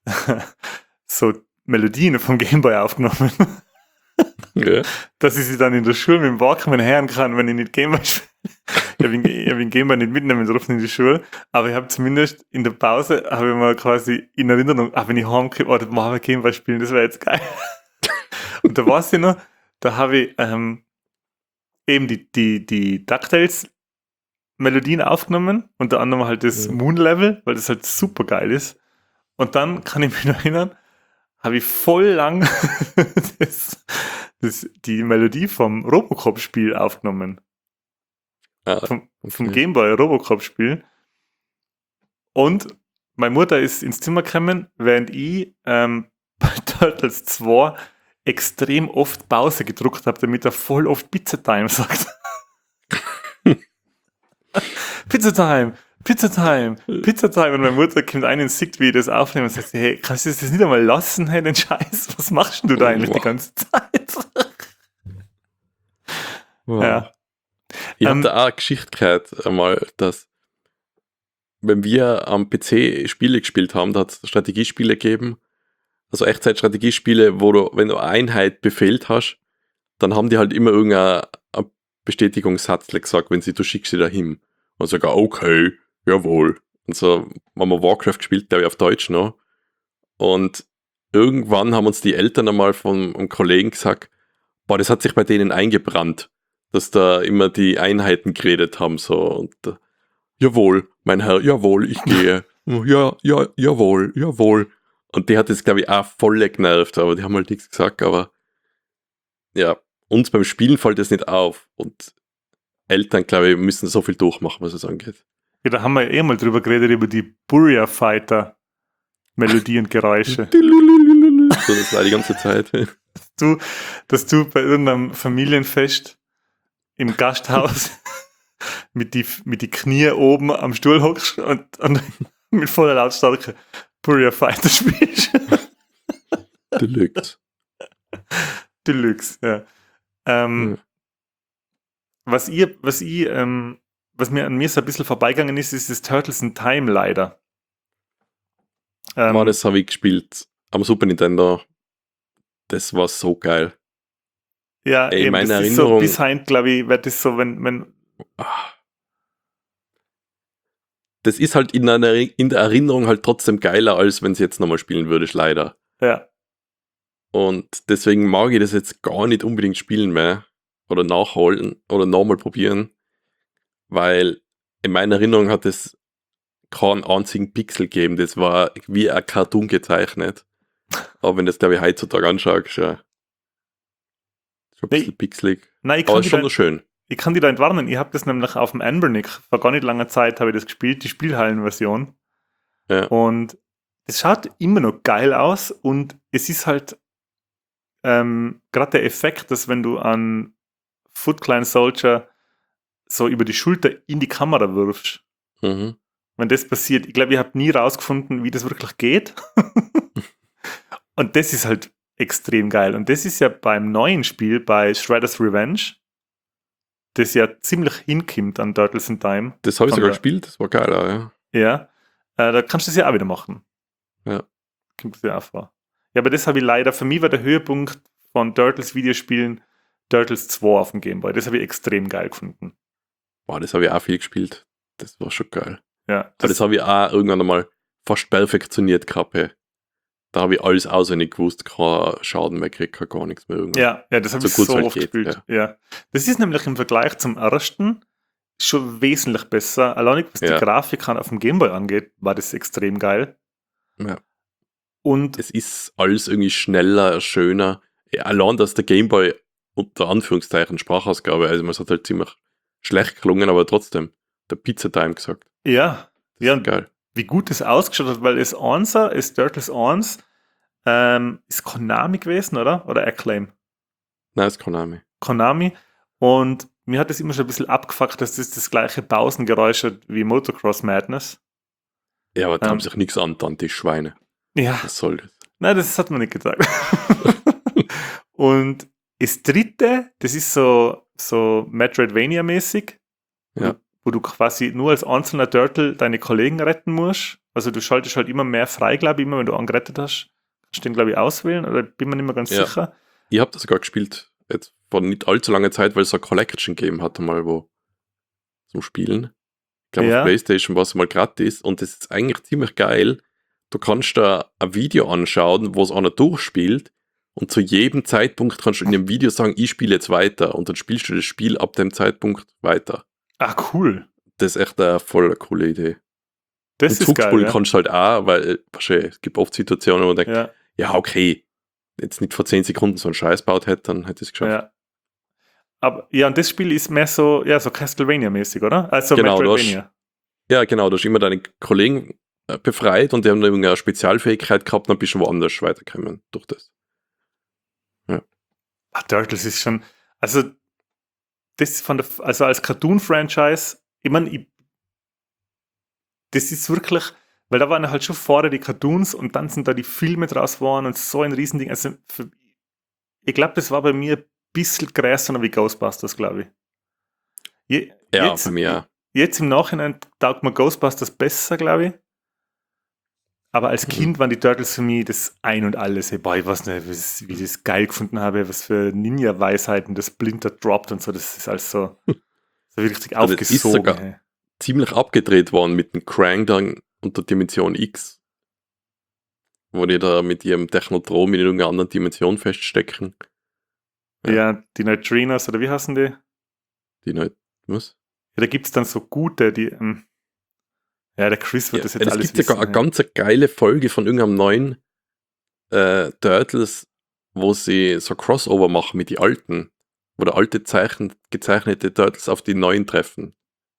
so Melodien vom Gameboy aufgenommen, Ja. dass ich sie dann in der Schule mit dem Walkman hören kann, wenn ich nicht Gameboy spiele. Ich habe den, ich hab den Gameboy nicht mitnehmen dürfen in die Schule, aber ich habe zumindest in der Pause, habe ich mal quasi in Erinnerung, ach, wenn ich heimkomme, oh, da machen wir Gameboy spielen, das wäre jetzt geil. Und da weiß ich noch, da habe ich ähm, eben die, die, die DuckTales Melodien aufgenommen, unter anderem halt das Ja. Moon Level, weil das halt super geil ist. Und dann kann ich mich noch erinnern, habe ich voll lang das, das, die Melodie vom Robocop-Spiel aufgenommen. Ah, Vom, vom okay. Gameboy Robocop-Spiel. Und meine Mutter ist ins Zimmer gekommen, während ich ähm, bei Turtles zwei extrem oft Pause gedruckt habe, damit er voll oft Pizza Time sagt. Pizza Time, Pizza Time, Pizza Time. Und meine Mutter kommt ein und sieht, wie ich das aufnehme und sagt, hey, kannst du das nicht einmal lassen, hey, den Scheiß? Was machst denn du da eigentlich die ganze Zeit? Wow. Ja. Ich Ähm, habe da auch eine Geschichte gehört, einmal, dass wenn wir am P C Spiele gespielt haben, da hat es Strategiespiele gegeben, also Echtzeit-Strategiespiele, wo du, wenn du eine Einheit befehlt hast, dann haben die halt immer irgendeinen Bestätigungssatz gesagt, wenn sie, du schickst sie dahin. Und sogar, okay, jawohl. Und so haben wir Warcraft gespielt, der auf Deutsch noch. Und irgendwann haben uns die Eltern einmal von einem Kollegen gesagt, boah, das hat sich bei denen eingebrannt. dass da immer die Einheiten geredet haben, so, und äh, jawohl, mein Herr, jawohl, ich gehe. Ja, ja, jawohl, jawohl. Und die hat es, glaube ich, auch voll genervt, aber die haben halt nichts gesagt, aber ja, uns beim Spielen fällt das nicht auf. Und Eltern, glaube ich, müssen so viel durchmachen, was es angeht. Ja, da haben wir ja eh mal drüber geredet, über die Burrier Fighter Melodie und Geräusche. So, das war die ganze Zeit. Du, dass du bei irgendeinem Familienfest im Gasthaus mit die, mit die Knie oben am Stuhl hockst und, und mit voller Lautstärke Burrier Fighter spielst. Deluxe. Deluxe, ja. Ähm, Ja. Was ihr, was ich, ähm, was mir an mir so ein bisschen vorbeigegangen ist, ist das Turtles in Time leider. Ähm, War das habe ich gespielt am Super Nintendo. Das war so geil. ja, Ey, eben, meine das ist so Erinnerung- bis heim, glaube ich, wird das so, wenn, wenn, Ah. Das ist halt in, einer, in der Erinnerung halt trotzdem geiler, als wenn es jetzt nochmal spielen würde, leider. ja, Und deswegen mag ich das jetzt gar nicht unbedingt spielen mehr. Oder nachholen oder nochmal probieren. Weil in meiner Erinnerung hat es keinen einzigen Pixel gegeben. Das war wie ein Cartoon gezeichnet. Aber wenn das, glaube ich, heutzutage anschaust, ja. Schon ein bisschen Nee, pixelig. nein, ich Aber kann, ist die schon da, noch schön. ich kann die da entwarnen. Ich habe das nämlich auf dem Anbernic, vor gar nicht langer Zeit habe ich das gespielt, die Spielhallenversion. Ja. Und es schaut immer noch geil aus und es ist halt ähm, gerade der Effekt, dass wenn du an Foot Clan Soldier so über die Schulter in die Kamera wirfst, Mhm. wenn das passiert, ich glaube, ich habe nie rausgefunden, wie das wirklich geht. Und das ist halt extrem geil. Und das ist ja beim neuen Spiel, bei Shredder's Revenge, das ja ziemlich hinkommt an Turtles in Time. Das habe ich Von sogar der- gespielt, das war geil, ja. Ja, äh, da kannst du das ja auch wieder machen. Ja. Kommt das ja auch vor. Ja, aber das habe ich leider, für mich war der Höhepunkt von Turtles Videospielen Turtles zwei auf dem Gameboy. Das habe ich extrem geil gefunden. Boah, das habe ich auch viel gespielt. Das war schon geil. Ja, Aber das, das habe ich auch irgendwann einmal fast perfektioniert gehabt. Hey. Da habe ich alles auswendig gewusst, kein Schaden mehr gekriegt, kein gar nichts mehr. Irgendwann. Ja, ja, das habe So ich gut so es halt oft geht, gespielt. Ja. Das ist nämlich im Vergleich zum ersten schon wesentlich besser. Allein was Ja. die Grafik auf dem Gameboy angeht, war das extrem geil. Ja. Und Es ist alles irgendwie schneller, schöner. Ja, allein, dass der Gameboy unter Anführungszeichen Sprachausgabe, also man hat halt ziemlich schlecht gelungen, aber trotzdem, der Pizza Time gesagt. ja, Das ja, ist geil. wie gut das ausgeschaut hat, weil es Onser, es Turtles eins, ähm, ist Konami gewesen, oder? Oder Acclaim? Nein, das ist Konami. Konami. Und mir hat es immer schon ein bisschen abgefuckt, dass das das gleiche Pausengeräusch hat wie Motocross Madness. Ja, aber da Ähm. haben sich nichts angetan, die Schweine. Ja, Was soll das? nein, das hat man nicht gesagt. Und das dritte, das ist so, so Metroidvania-mäßig, wo, Ja. du, wo du quasi nur als einzelner Turtle deine Kollegen retten musst. Also du schaltest halt immer mehr frei, glaube ich, immer wenn du angerettet hast. Kannst du den, glaube ich, auswählen, oder bin mir nicht mehr ganz Ja. sicher. Ich habe das sogar gespielt, jetzt vor nicht allzu langer Zeit, weil es so ein Collection Game hatte mal wo zum Spielen. Ich glaube, Ja. auf PlayStation war es mal gratis und das ist eigentlich ziemlich geil. Du kannst da ein Video anschauen, wo es einer durchspielt und zu jedem Zeitpunkt kannst du in dem Video sagen, ich spiele jetzt weiter und dann spielst du das Spiel ab dem Zeitpunkt weiter. Ah, cool. Das ist echt eine voll coole Idee. Das und ist zurückspulen geil. Ja. kannst du halt auch, weil wahrscheinlich, es gibt oft Situationen, wo man denkt, ja. Ja, ja, okay, jetzt nicht vor zehn Sekunden so einen Scheiß baut hätte, dann hätte ich es geschafft. ja. Aber ja, und das Spiel ist mehr so, ja, so Castlevania-mäßig, oder? Also Genau, du Metroidvania. Ja, genau, du hast immer deine Kollegen äh, befreit und die haben irgendeine Spezialfähigkeit gehabt, dann bist du woanders weitergekommen durch das. Ah, Turtles ist schon, also das von der, also als Cartoon-Franchise, ich meine, ich, das ist wirklich, weil da waren halt schon vorher die Cartoons und dann sind da die Filme draus geworden und so ein Riesending. Also für, ich glaube, das war bei mir ein bisschen größer wie Ghostbusters, glaube ich. Je, Ja, jetzt, bei mir auch. Jetzt im Nachhinein taugt mir Ghostbusters besser, glaube ich. Aber als Mhm. Kind waren die Turtles für mich das Ein und Alles. Hey, boah, ich weiß nicht, wie ich das geil gefunden habe, was für Ninja-Weisheiten das Splinter droppt und so. Das ist alles so, so richtig Also das ist aufgesogen. sogar- Hey. Ziemlich abgedreht worden mit dem Krang dann unter Dimension X. Wo die da mit ihrem Technodrom in irgendeiner anderen Dimension feststecken. Ja. Ja. die Neutrinos, oder wie heißen die? Die neu, was? Ja, da gibt es dann so gute, die, ähm, ja, der Chris wird Ja, das jetzt es alles gibt sogar eine ganz geile Folge von irgendeinem neuen äh, Turtles, wo sie so Crossover machen mit den alten, wo der alte Zeichen, gezeichnete Turtles auf die neuen treffen.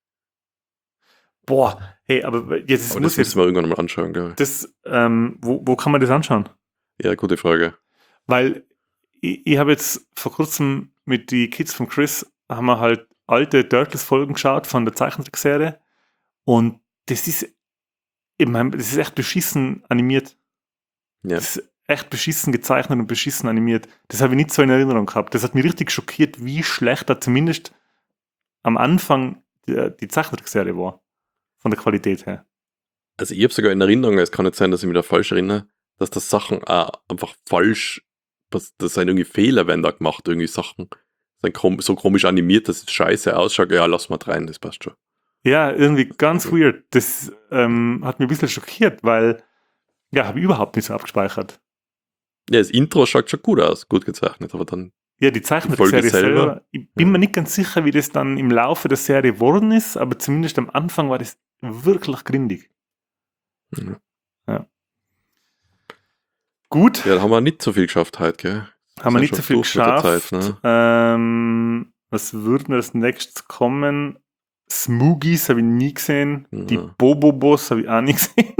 Boah, hey, aber jetzt Aber muss das jetzt, müssen wir irgendwann mal anschauen, glaube ich. das, ähm, wo, wo kann man das anschauen? Ja, gute Frage. Weil ich, ich habe jetzt vor kurzem mit die Kids von Chris, haben wir halt alte Turtles-Folgen geschaut von der Zeichentrickserie und das ist, ich meine, das ist echt beschissen animiert. Ja. Das ist echt beschissen gezeichnet und beschissen animiert. Das habe ich nicht so in Erinnerung gehabt. Das hat mich richtig schockiert, wie schlecht da zumindest am Anfang die, die Zeichentrickserie war. Von der Qualität her. Also ich habe sogar in Erinnerung, es kann nicht sein, dass ich mich da falsch erinnere, dass das Sachen auch einfach falsch, dass das sind irgendwie Fehler werden da gemacht, irgendwie Sachen sind kom- so komisch animiert, dass es scheiße ausschaut, ja, lass mal rein, das passt schon. Ja, irgendwie ganz weird. Das ähm, hat mich ein bisschen schockiert, weil, ja, habe ich überhaupt nicht so abgespeichert. Ja, das Intro schaut schon gut aus, gut gezeichnet, aber dann, Ja, die Die Zeichentrickserie Folge selber? selber, ich bin Ja. mir nicht ganz sicher, wie das dann im Laufe der Serie geworden ist, aber zumindest am Anfang war das wirklich grindig. mhm. Gut, Ja, da haben wir nicht so viel geschafft heute, gell? haben wir sind nicht schon so viel durch mit der geschafft. Zeit, ne? ähm, was würde als nächstes kommen? Smoogies habe ich nie gesehen. Die Ja. Bobobos habe ich auch nie gesehen.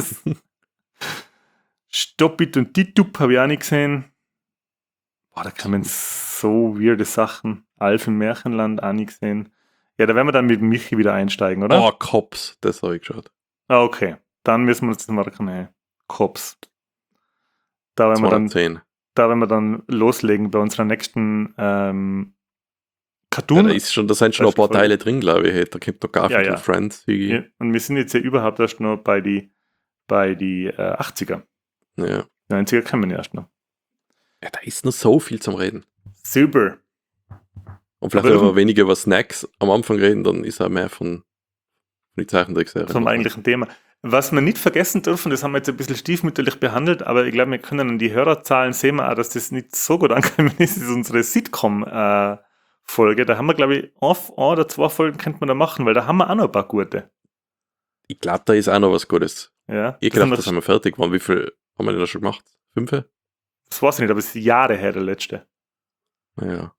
Stoppit und Titup habe ich auch nicht gesehen. Boah, da kamen so weirde Sachen. Alf im Märchenland auch nicht gesehen. Ja, da werden wir dann mit Michi wieder einsteigen, oder? Oh, Cops, das habe ich geschaut. Ah, okay. Dann müssen wir uns das marken. Hey. Cops. Da werden, wir dann, zweihundertzehn. da werden wir dann loslegen bei unserer nächsten ähm, Ja, Cartoon. da, ist schon, da sind schon ein paar Folge. Teile drin, glaube ich. Hey. Da kommt noch Garfield Ja, ja. und Friends. Higi. Ja, und wir sind jetzt ja überhaupt erst noch bei die, bei die äh, achtziger. Ja. Die neunziger kommen erst noch. Ja, da ist noch so viel zum Reden. Super. Und vielleicht, Aber wenn wir weniger über Snacks am Anfang reden, dann ist auch mehr von, von die Zeichentrickserie. Vom eigentlichen Thema. Was wir nicht vergessen dürfen, das haben wir jetzt ein bisschen stiefmütterlich behandelt, aber ich glaube, wir können an die Hörerzahlen sehen wir auch, dass das nicht so gut angekommen ist, ist unsere Sitcom-Folge. Da haben wir, glaube ich, ein oder zwei Folgen könnte man da machen, weil da haben wir auch noch ein paar gute. Ich glaube, da ist auch noch was Gutes. Ja, Ich das, glaube, haben das wir, haben wir fertig geworden. Wie viel haben wir denn da schon gemacht? Fünf? das weiß ich nicht, aber es ist Jahre her, der letzte. Naja.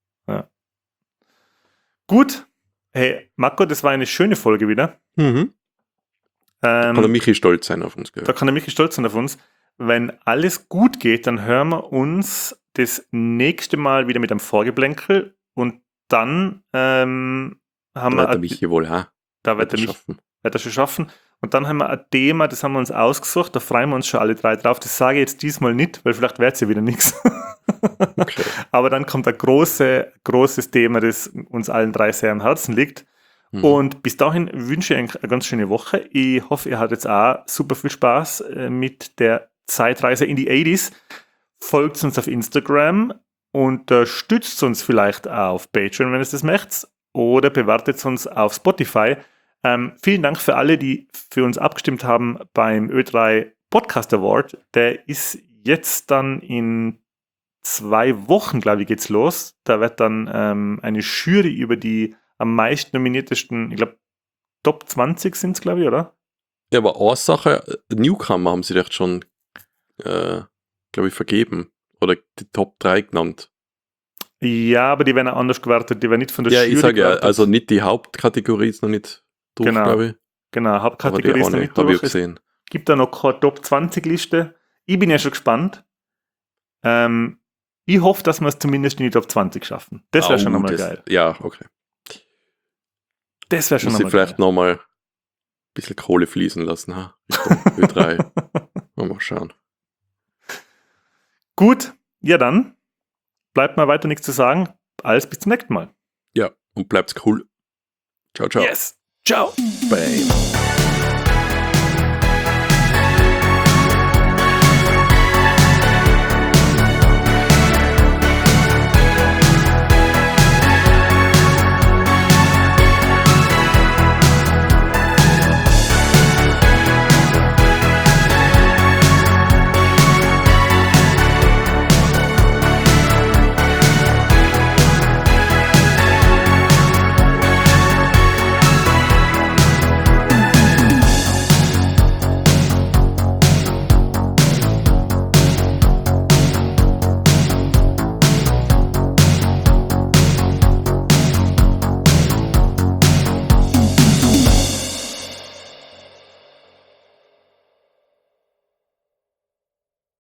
Gut. Hey, Marco, das war eine schöne Folge wieder. Mhm. Ähm, Kann der Michi stolz sein auf uns, gell? Da kann der Michi stolz sein auf uns. Wenn alles gut geht, dann hören wir uns das nächste Mal wieder mit einem Vorgeblänkel und dann ähm, haben Da wir wird der ein- Michi wohl, ha? da wird Wird der er Michi schaffen. wird er schon schaffen. Und dann haben wir ein Thema, das haben wir uns ausgesucht, da freuen wir uns schon alle drei drauf. Das sage ich jetzt diesmal nicht, weil vielleicht wird es ja wieder nichts. Okay. Aber dann kommt ein große, großes Thema, das uns allen drei sehr am Herzen liegt. Mhm. Und bis dahin wünsche ich euch eine ganz schöne Woche. Ich hoffe, ihr hattet jetzt auch super viel Spaß äh, mit der Zeitreise in die achtziger. Folgt uns auf Instagram, unterstützt uns vielleicht auch auf Patreon, wenn ihr das möchtet, oder bewertet uns auf Spotify. Ähm, vielen Dank für alle, die für uns abgestimmt haben beim Ö drei Podcast Award. Der ist jetzt dann in zwei Wochen, glaube ich, geht's los. Da wird dann ähm, eine Jury über die am meisten nominiertesten, ich glaube, Top zwanzig sind es, glaube ich, oder? Ja, aber eine Sache, äh, Newcomer haben sie echt schon, äh, glaube ich, vergeben. Oder die Top drei genannt. Ja, aber die werden auch anders gewertet. Die werden nicht von der Ja, Jury ich sage ja, gewertet. also nicht die Hauptkategorie ist noch nicht durch, Genau. glaube ich. Genau, Aber die Hauptkategorie ist noch eine nicht habe ich durch. Es gesehen. gibt da noch keine Top zwanzig Liste. Ich bin ja schon gespannt. Ähm, ich hoffe, dass wir es zumindest in die Top zwanzig schaffen. Das wäre Au, schon einmal das- geil. Ja, okay. Das wäre schon Muss ich einmal vielleicht geil. nochmal ein bisschen Kohle fließen lassen, ha? Richtung Ö drei. Mal schauen. Gut, ja dann. Bleibt mal weiter nichts zu sagen. Alles bis zum nächsten Mal. Ja, und bleibt's cool. Ciao, ciao. Yes. Ciao. Bam.